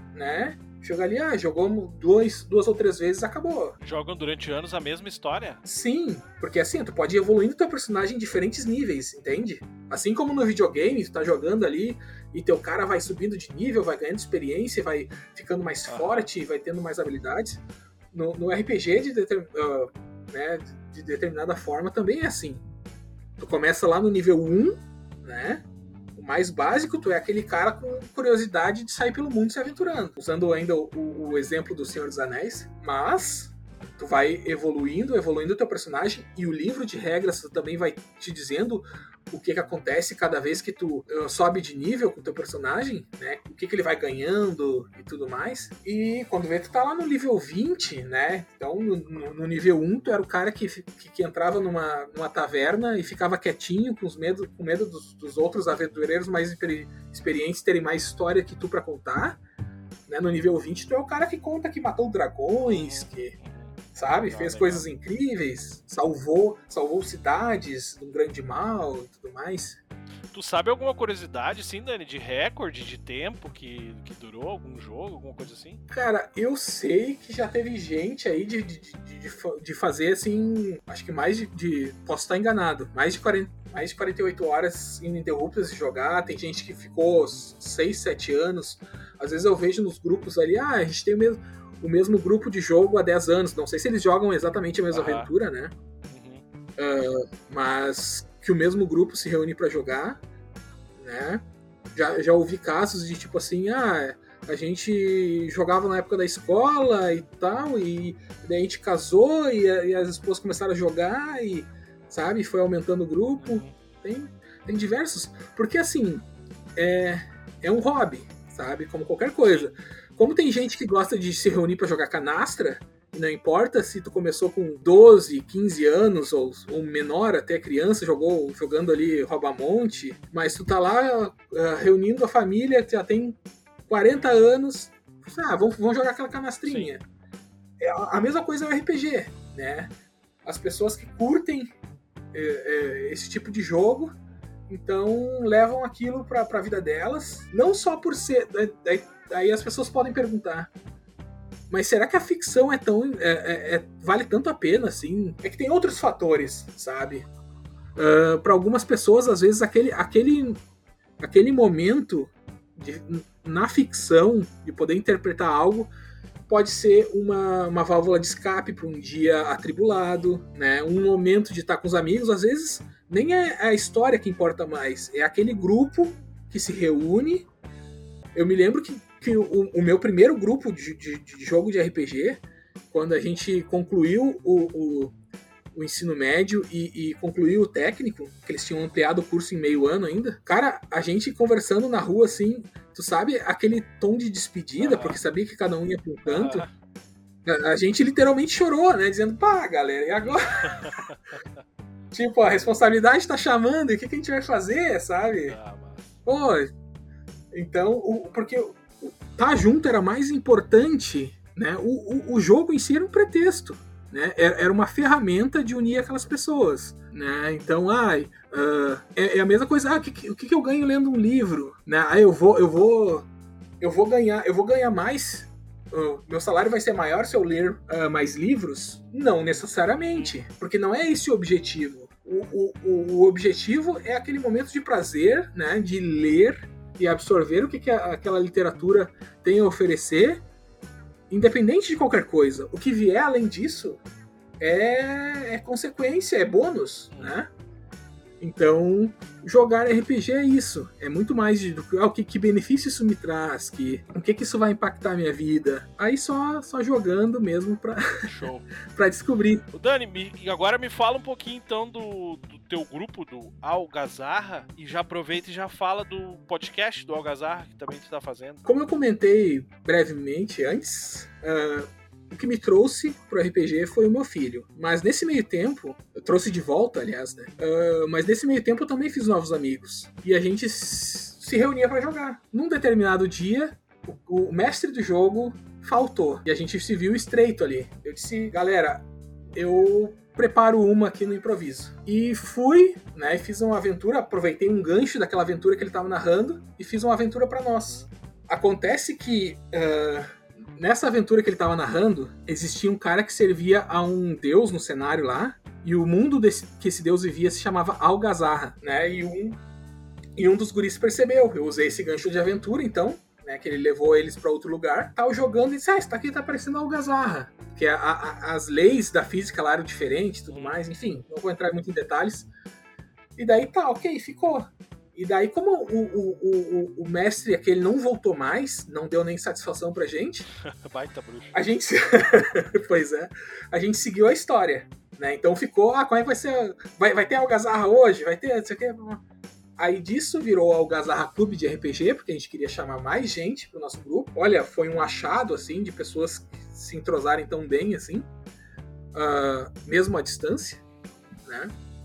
Speaker 3: né? Jogar ali, ah, jogou dois, duas ou três vezes, acabou.
Speaker 1: Jogam durante anos a mesma história?
Speaker 3: Sim, porque assim, tu pode ir evoluindo teu personagem em diferentes níveis, entende? Assim como no videogame, tu tá jogando ali e teu cara vai subindo de nível, vai ganhando experiência, vai ficando mais ah. forte, vai tendo mais habilidades. No, no R P G de, determin, uh, né, de determinada forma também é assim. Tu começa lá no nível um, né? Mais básico, tu é aquele cara com curiosidade de sair pelo mundo se aventurando. Usando ainda o, o exemplo do Senhor dos Anéis, mas tu vai evoluindo, evoluindo o teu personagem, e o livro de regras também vai te dizendo o que que acontece cada vez que tu uh, sobe de nível com o teu personagem, né? O que que ele vai ganhando e tudo mais. E quando vê, tu tá lá no nível vinte, né? Então, no, no nível um, tu era o cara que, que, que entrava numa, numa taverna e ficava quietinho, com, os medo, com medo dos, dos outros aventureiros mais experientes terem mais história que tu pra contar. Né? No nível vinte, tu é o cara que conta que matou dragões, que... sabe? Fez coisas incríveis, salvou, salvou cidades de um grande mal e tudo mais.
Speaker 1: Tu sabe alguma curiosidade, sim, Dani, de recorde de tempo que, que durou algum jogo, alguma coisa assim?
Speaker 3: Cara, eu sei que já teve gente aí de, de, de, de, de fazer, assim, acho que mais de, de... Posso estar enganado, mais de, quarenta, mais de quarenta e oito horas ininterruptas de jogar. Tem gente que ficou seis, sete anos. Às vezes eu vejo nos grupos ali, ah, a gente tem o mesmo... o mesmo grupo de jogo há dez anos. Não sei se eles jogam exatamente a mesma uhum. aventura, né? Uhum. Uh, mas que o mesmo grupo se reúne pra jogar, né? Já, já ouvi casos de tipo assim, ah, a gente jogava na época da escola e tal, e daí a gente casou e, e as esposas começaram a jogar e, sabe, foi aumentando o grupo. Uhum. Tem, tem diversos. Porque assim, é, é um hobby, sabe? Como qualquer coisa. como tem gente que gosta de se reunir pra jogar canastra, e não importa se tu começou com doze, quinze anos, ou, ou menor, até criança, jogou, jogando ali rouba-monte, mas tu tá lá uh, reunindo a família que já tem quarenta anos, ah, vamos, vamos jogar aquela canastrinha. É, a mesma coisa é o R P G, né? As pessoas que curtem é, é, esse tipo de jogo, então levam aquilo pra, pra vida delas, não só por ser... Daí, daí as pessoas podem perguntar, mas será que a ficção é tão é, é, é, vale tanto a pena assim? É que tem outros fatores, sabe? Uh, para algumas pessoas, às vezes, aquele, aquele, aquele momento de, na ficção de poder interpretar algo pode ser uma, uma válvula de escape para um dia atribulado, né? Um momento de estar com os amigos. Às vezes, nem é a história que importa mais, é aquele grupo que se reúne. Eu me lembro que que o, o meu primeiro grupo de, de, de jogo de R P G, quando a gente concluiu o, o, o ensino médio e, e concluiu o técnico, que eles tinham ampliado o curso em meio ano ainda, cara, a gente conversando na rua assim, tu sabe, aquele tom de despedida, uhum. porque sabia que cada um ia para um canto, uhum. a, a gente literalmente chorou, né, dizendo, pá, galera, e agora? Tipo, a responsabilidade tá chamando, e o que, que a gente vai fazer, sabe? Ah, pô, então, o, porque tá junto era mais importante, né? O, o, o jogo em si era um pretexto, né? Era, era uma ferramenta de unir aquelas pessoas, né? Então, ai, uh, é, é a mesma coisa. Ah, o que, que eu ganho lendo um livro, né? Ah, eu vou, eu vou, eu vou ganhar, eu vou ganhar mais. Uh, meu salário vai ser maior se eu ler uh, mais livros? Não necessariamente, porque não é esse o objetivo. O, o, o objetivo é aquele momento de prazer, né? De ler e absorver o que, que a, aquela literatura tem a oferecer, independente de qualquer coisa. O que vier além disso é, é consequência, é bônus, né? Então, jogar R P G é isso. É muito mais de ah, o que, que benefício isso me traz, que, o que, que isso vai impactar a minha vida. Aí só, só jogando mesmo pra, pra descobrir.
Speaker 1: O Dani, me, agora me fala um pouquinho então do, do teu grupo, do Algazarra, e já aproveita e já fala do podcast do Algazarra, que também tu tá fazendo.
Speaker 3: Como eu comentei brevemente antes... Uh, o que me trouxe pro R P G foi o meu filho. Mas nesse meio tempo, eu trouxe de volta, aliás, né? Uh, mas nesse meio tempo eu também fiz novos amigos. E a gente se reunia pra jogar. Num determinado dia, o, o mestre do jogo faltou. E a gente se viu estreito ali. Eu disse, galera, eu preparo uma aqui no improviso. E fui, né? E fiz uma aventura, aproveitei um gancho daquela aventura que ele tava narrando e fiz uma aventura pra nós. Acontece que... Uh, nessa aventura que ele estava narrando, existia um cara que servia a um deus no cenário lá, e o mundo desse, que esse deus vivia se chamava Algazarra, né? E um, e um dos guris percebeu. Eu usei esse gancho de aventura, então, né? Que ele levou eles para outro lugar. Tava jogando e disse, ah, isso aqui tá parecendo Algazarra. Porque a, a, as leis da física lá eram diferentes e tudo mais, enfim, não vou entrar muito em detalhes. E daí tá, ok, ficou. E daí, como o, o, o, o mestre aquele não voltou mais, não deu nem satisfação pra gente,
Speaker 1: baita bruxo.
Speaker 3: A gente... pois é. A gente seguiu a história, né? Então ficou, ah, como é que vai ser? Vai, vai ter Algazarra hoje? Vai ter, não sei o quê. Aí disso virou Algazarra Clube de R P G, porque a gente queria chamar mais gente pro nosso grupo. Olha, foi um achado, assim, de pessoas que se entrosarem tão bem, assim, uh, mesmo à distância, né?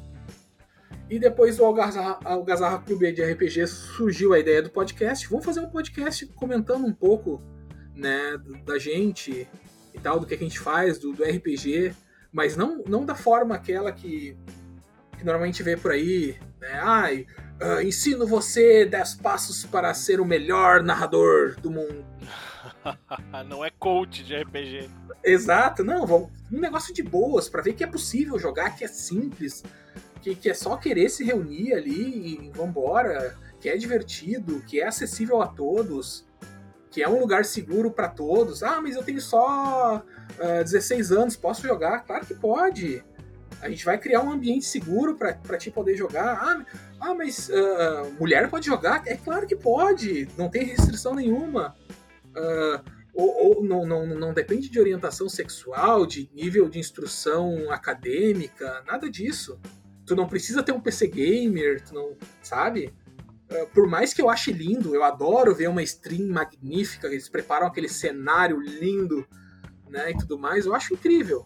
Speaker 3: E depois do Algazarra, Algazarra Clube de R P G surgiu a ideia do podcast. Vamos fazer um podcast comentando um pouco, né, da gente e tal, do que a gente faz, do, do R P G, mas não, não da forma aquela que, que normalmente vê por aí, né? Ai, uh, ensino você dez passos para ser o melhor narrador do mundo.
Speaker 1: Não é coach de R P G.
Speaker 3: Exato, não, vamos, um negócio de boas, para ver que é possível jogar, que é simples, que, que é só querer se reunir ali e vambora, que é divertido, que é acessível a todos, que é um lugar seguro para todos. Ah, mas eu tenho só uh, dezesseis anos, posso jogar? Claro que pode. A gente vai criar um ambiente seguro para te poder jogar. Ah, ah mas uh, mulher pode jogar? É claro que pode, não tem restrição nenhuma. Uh, ou, ou não, não, não depende de orientação sexual, de nível de instrução acadêmica, nada disso. Tu não precisa ter um P C gamer, tu não, sabe? por mais que eu ache lindo, eu adoro ver uma stream magnífica, eles preparam aquele cenário lindo, né, e tudo mais, eu acho incrível.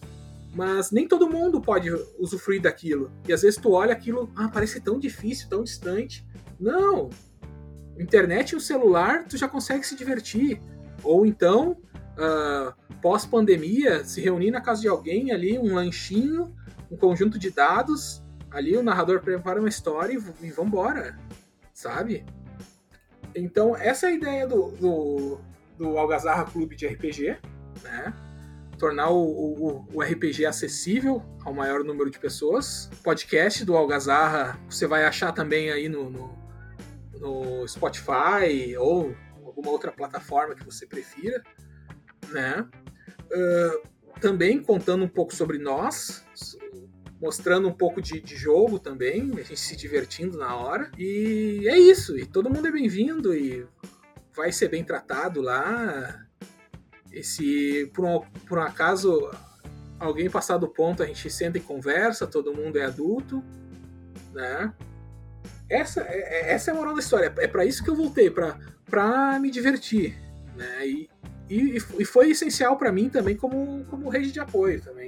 Speaker 3: Mas nem todo mundo pode usufruir daquilo. E às vezes tu olha aquilo, ah, parece tão difícil, tão distante. Não! Internet e o celular, tu já consegue se divertir. Ou então, uh, pós-pandemia, se reunir na casa de alguém ali, um lanchinho, um conjunto de dados, ali o narrador prepara uma história e, e vambora, sabe? Então, essa é a ideia do, do, do Algazarra Clube de R P G, né? Tornar o, o, o R P G acessível ao maior número de pessoas. Podcast do Algazarra você vai achar também aí no, no, no Spotify ou alguma outra plataforma que você prefira, né? Uh, também contando um pouco sobre nós, mostrando um pouco de, de jogo também, a gente se divertindo na hora. E é isso, e todo mundo é bem-vindo e vai ser bem tratado lá. E se por um, por um acaso alguém passar do ponto, a gente senta e conversa, todo mundo é adulto, né? Essa é, essa é a moral da história. É para isso que eu voltei, para para me divertir, né? E, e, e foi essencial para mim também como, como rede de apoio também,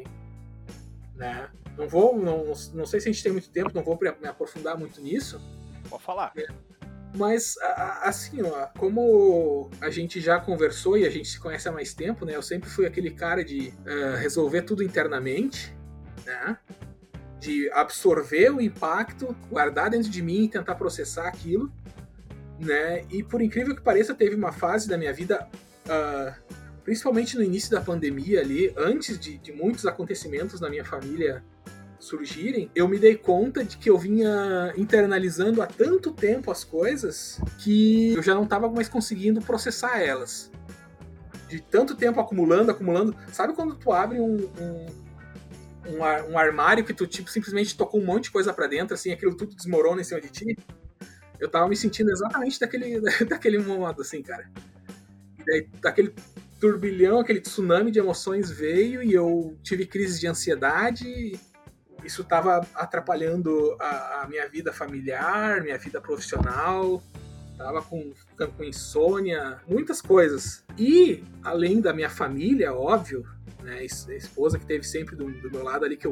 Speaker 3: né? Não vou, não, não sei se a gente tem muito tempo, não vou me aprofundar muito nisso.
Speaker 1: Pode falar.
Speaker 3: É. Mas, assim, ó, como a gente já conversou e a gente se conhece há mais tempo, né? Eu sempre fui aquele cara de uh, resolver tudo internamente, né? De absorver o impacto, guardar dentro de mim e tentar processar aquilo, né? E por incrível que pareça, teve uma fase da minha vida, uh, principalmente no início da pandemia ali, antes de, de muitos acontecimentos na minha família surgirem, eu me dei conta de que eu vinha internalizando há tanto tempo as coisas que eu já não estava mais conseguindo processar elas. De tanto tempo acumulando, acumulando. Sabe quando tu abre um, um, um, ar, um armário que tu tipo, simplesmente tocou um monte de coisa pra dentro, assim, aquilo tudo desmorona em cima de ti? Eu tava me sentindo exatamente daquele, daquele modo, assim, cara. E daí, daquele turbilhão, aquele tsunami de emoções veio e eu tive crise de ansiedade. Isso estava atrapalhando a, a minha vida familiar, minha vida profissional, estava com, ficando com insônia, muitas coisas. E, além da minha família, óbvio, né, a esposa que teve sempre do, do meu lado ali, que eu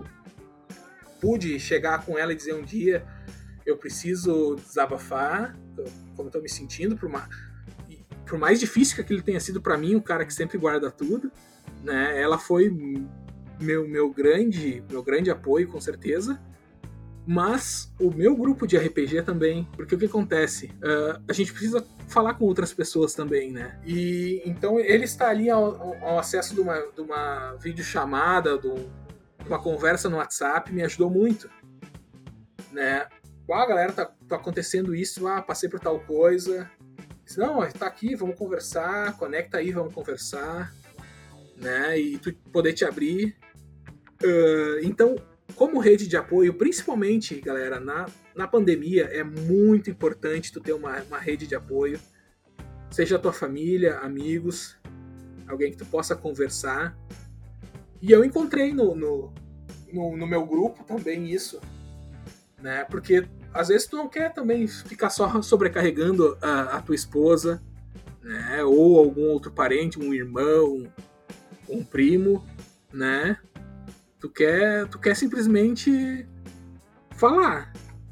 Speaker 3: pude chegar com ela e dizer um dia, eu preciso desabafar, como estou me sentindo, por, uma, por mais difícil que aquilo tenha sido para mim, o cara que sempre guarda tudo, né, ela foi Meu, meu, grande, meu grande apoio, com certeza, mas o meu grupo de R P G também, porque o que acontece? Uh, a gente precisa falar com outras pessoas também, né? E então ele está ali ao, ao acesso de uma, de uma videochamada, de uma conversa no WhatsApp, me ajudou muito, né? Ah, galera, tá, tá acontecendo isso, ah, passei por tal coisa. Disse, não, tá aqui, vamos conversar, conecta aí, vamos conversar, né? E tu poder te abrir. Uh, então, como rede de apoio, principalmente, galera, na, na pandemia, é muito importante tu ter uma, uma rede de apoio, seja a tua família, amigos, alguém que tu possa conversar. E eu encontrei no, no, no, no meu grupo também isso, né? Porque às vezes tu não quer também ficar só sobrecarregando a, a tua esposa, né? Ou algum outro parente, um irmão, um primo, né? Tu quer, tu quer simplesmente falar.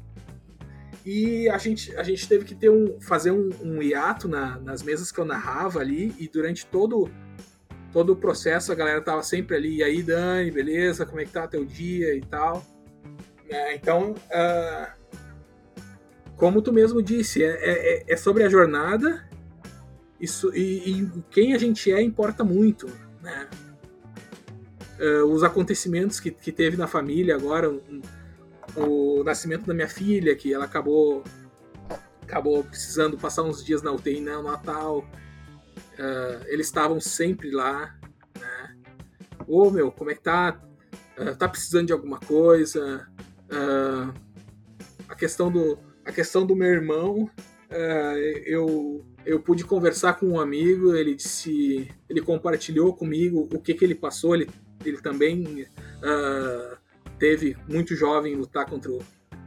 Speaker 3: E a gente, a gente teve que ter um, fazer um, um hiato na, nas mesas que eu narrava ali, e durante todo, todo o processo a galera tava sempre ali, e aí Dani, beleza, como é que tá teu dia e tal. É, então, uh, como tu mesmo disse, é, é, é sobre a jornada, isso, e, e quem a gente é importa muito, né? Uh, os acontecimentos que, que teve na família agora, um, o nascimento da minha filha, que ela acabou acabou precisando passar uns dias na U T I no Natal, uh, eles estavam sempre lá, né? Ô, meu, como é que tá? Uh, tá precisando de alguma coisa? Uh, a questão do a questão do meu irmão, uh, eu eu pude conversar com um amigo, ele disse, ele compartilhou comigo o que que ele passou, ele Ele também uh, teve muito jovem lutar contra o,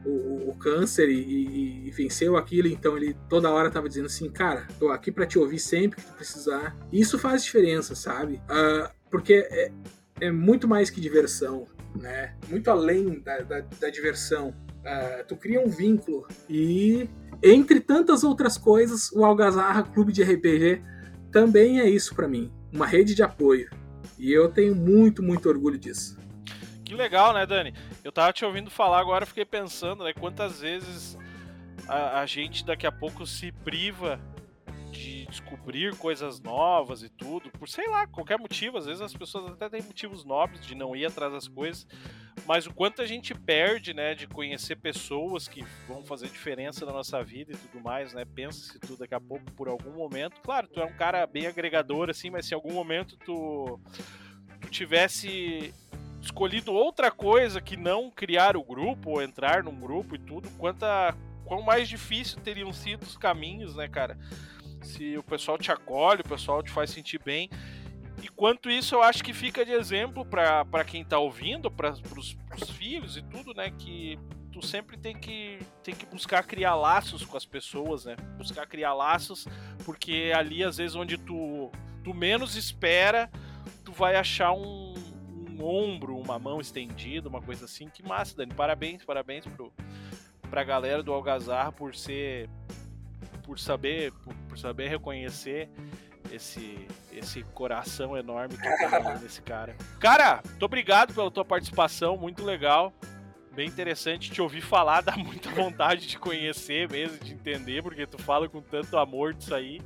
Speaker 3: o, o câncer e, e, e venceu aquilo, então ele toda hora tava dizendo assim, cara, tô aqui pra te ouvir sempre que tu precisar. E isso faz diferença, sabe? Uh, porque é, é muito mais que diversão, né? Muito além da, da, da diversão. Uh, tu cria um vínculo e, entre tantas outras coisas, o Algazarra Clube de R P G também é isso pra mim. Uma rede de apoio. E eu tenho muito, muito orgulho disso.
Speaker 1: Que legal, né, Dani? Eu tava te ouvindo falar agora, fiquei pensando, né, quantas vezes a, a gente daqui a pouco se priva de descobrir coisas novas e tudo, por sei lá, qualquer motivo. Às vezes as pessoas até têm motivos nobres de não ir atrás das coisas, mas o quanto a gente perde, né, de conhecer pessoas que vão fazer diferença na nossa vida e tudo mais, né? Pensa-se tu daqui a pouco, por algum momento, claro, tu é um cara bem agregador, assim, mas se em algum momento tu, tu tivesse escolhido outra coisa que não criar o grupo ou entrar num grupo e tudo, quanta, quão mais difícil teriam sido os caminhos, né, cara? Se o pessoal te acolhe, o pessoal te faz sentir bem. E quanto isso eu acho que fica de exemplo pra, pra quem tá ouvindo, pra, pros, pros filhos e tudo, né, que tu sempre tem que, tem que buscar criar laços com as pessoas, né? Buscar criar laços, porque ali, às vezes, onde tu, tu menos espera, tu vai achar um um ombro, uma mão estendida, uma coisa assim. Que massa, Dani. Parabéns, parabéns pro, pra galera do Algazarra por ser, por saber, por, por saber reconhecer esse, esse coração enorme que tem nesse cara. Cara, muito obrigado pela tua participação, muito legal, bem interessante te ouvir falar, dá muita vontade de conhecer mesmo, de entender, porque tu fala com tanto amor disso aí.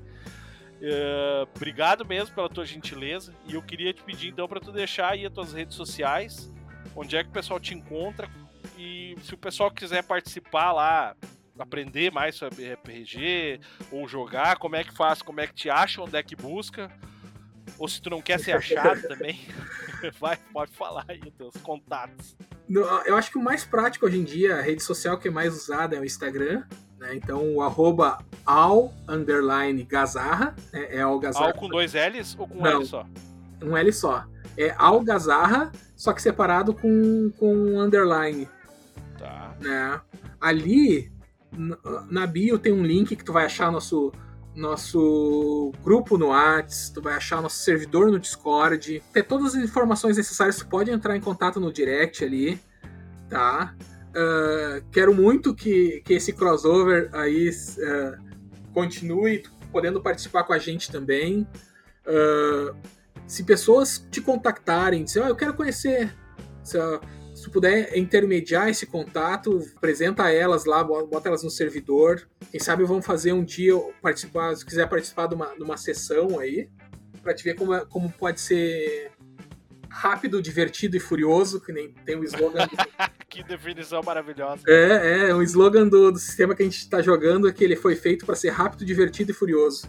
Speaker 1: Uh, obrigado mesmo pela tua gentileza. E eu queria te pedir então para tu deixar aí as tuas redes sociais, onde é que o pessoal te encontra, e se o pessoal quiser participar lá, aprender mais sobre R P G ou jogar, como é que faz, como é que te acha, onde é que busca, ou se tu não quer ser achado também, vai, pode falar aí os teus contatos.
Speaker 3: Eu acho que o mais prático hoje em dia, a rede social que é mais usada é o Instagram, né? Então o arroba al underline gazarra, né? É Algazarra.
Speaker 1: Al com dois L's ou com um
Speaker 3: não,
Speaker 1: L só?
Speaker 3: Um L só. É Algazarra, só que separado com, com um underline.
Speaker 1: Tá.
Speaker 3: Né? Ali, na bio tem um link que tu vai achar nosso, nosso grupo no WhatsApp, tu vai achar nosso servidor no Discord. Tem todas as informações necessárias, tu pode entrar em contato no direct ali, tá? Uh, quero muito que, que esse crossover aí uh, continue podendo participar com a gente também. Uh, se pessoas te contactarem, dizer, oh, eu quero conhecer, se, uh, se puder intermediar esse contato, apresenta elas lá, bota elas no servidor. Quem sabe vamos fazer um dia, participar, se quiser participar de uma, de uma sessão aí, pra te ver como, é, como pode ser rápido, divertido e furioso, que nem tem o slogan. Do...
Speaker 1: Que definição maravilhosa.
Speaker 3: É, é, o slogan do, do sistema que a gente está jogando é que ele foi feito para ser rápido, divertido e furioso.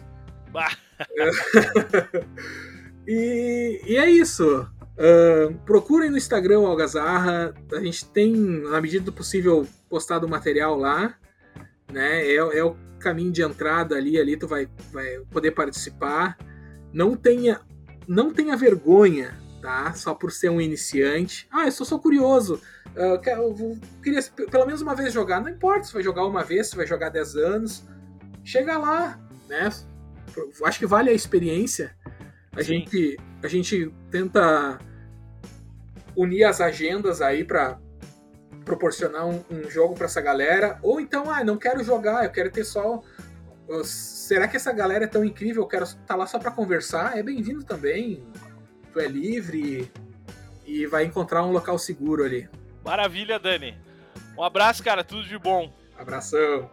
Speaker 3: é. e, e é isso. Uh, procurem no Instagram o Algazarra. A gente tem, na medida do possível, postado material lá. Né? É, é o caminho de entrada ali, ali tu vai, vai poder participar. Não tenha, não tenha vergonha, tá? Só por ser um iniciante. Ah, eu sou só curioso. Uh, eu queria pelo menos uma vez jogar. Não importa se vai jogar uma vez, se vai jogar dez anos. Chega lá, né? Acho que vale a experiência. A gente, a gente tenta unir as agendas aí para proporcionar um, um jogo para essa galera. Ou então, ah, não quero jogar, eu quero ter só... Será que essa galera é tão incrível? Eu quero estar lá só para conversar? É bem-vindo também. Tu é livre e vai encontrar um local seguro ali.
Speaker 1: Maravilha, Dani. Um abraço, cara. Tudo de bom.
Speaker 3: Abração.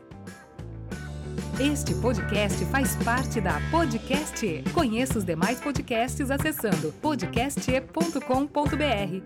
Speaker 4: Este podcast faz parte da Podcast E. Conheça os demais podcasts acessando podcast e ponto com ponto br.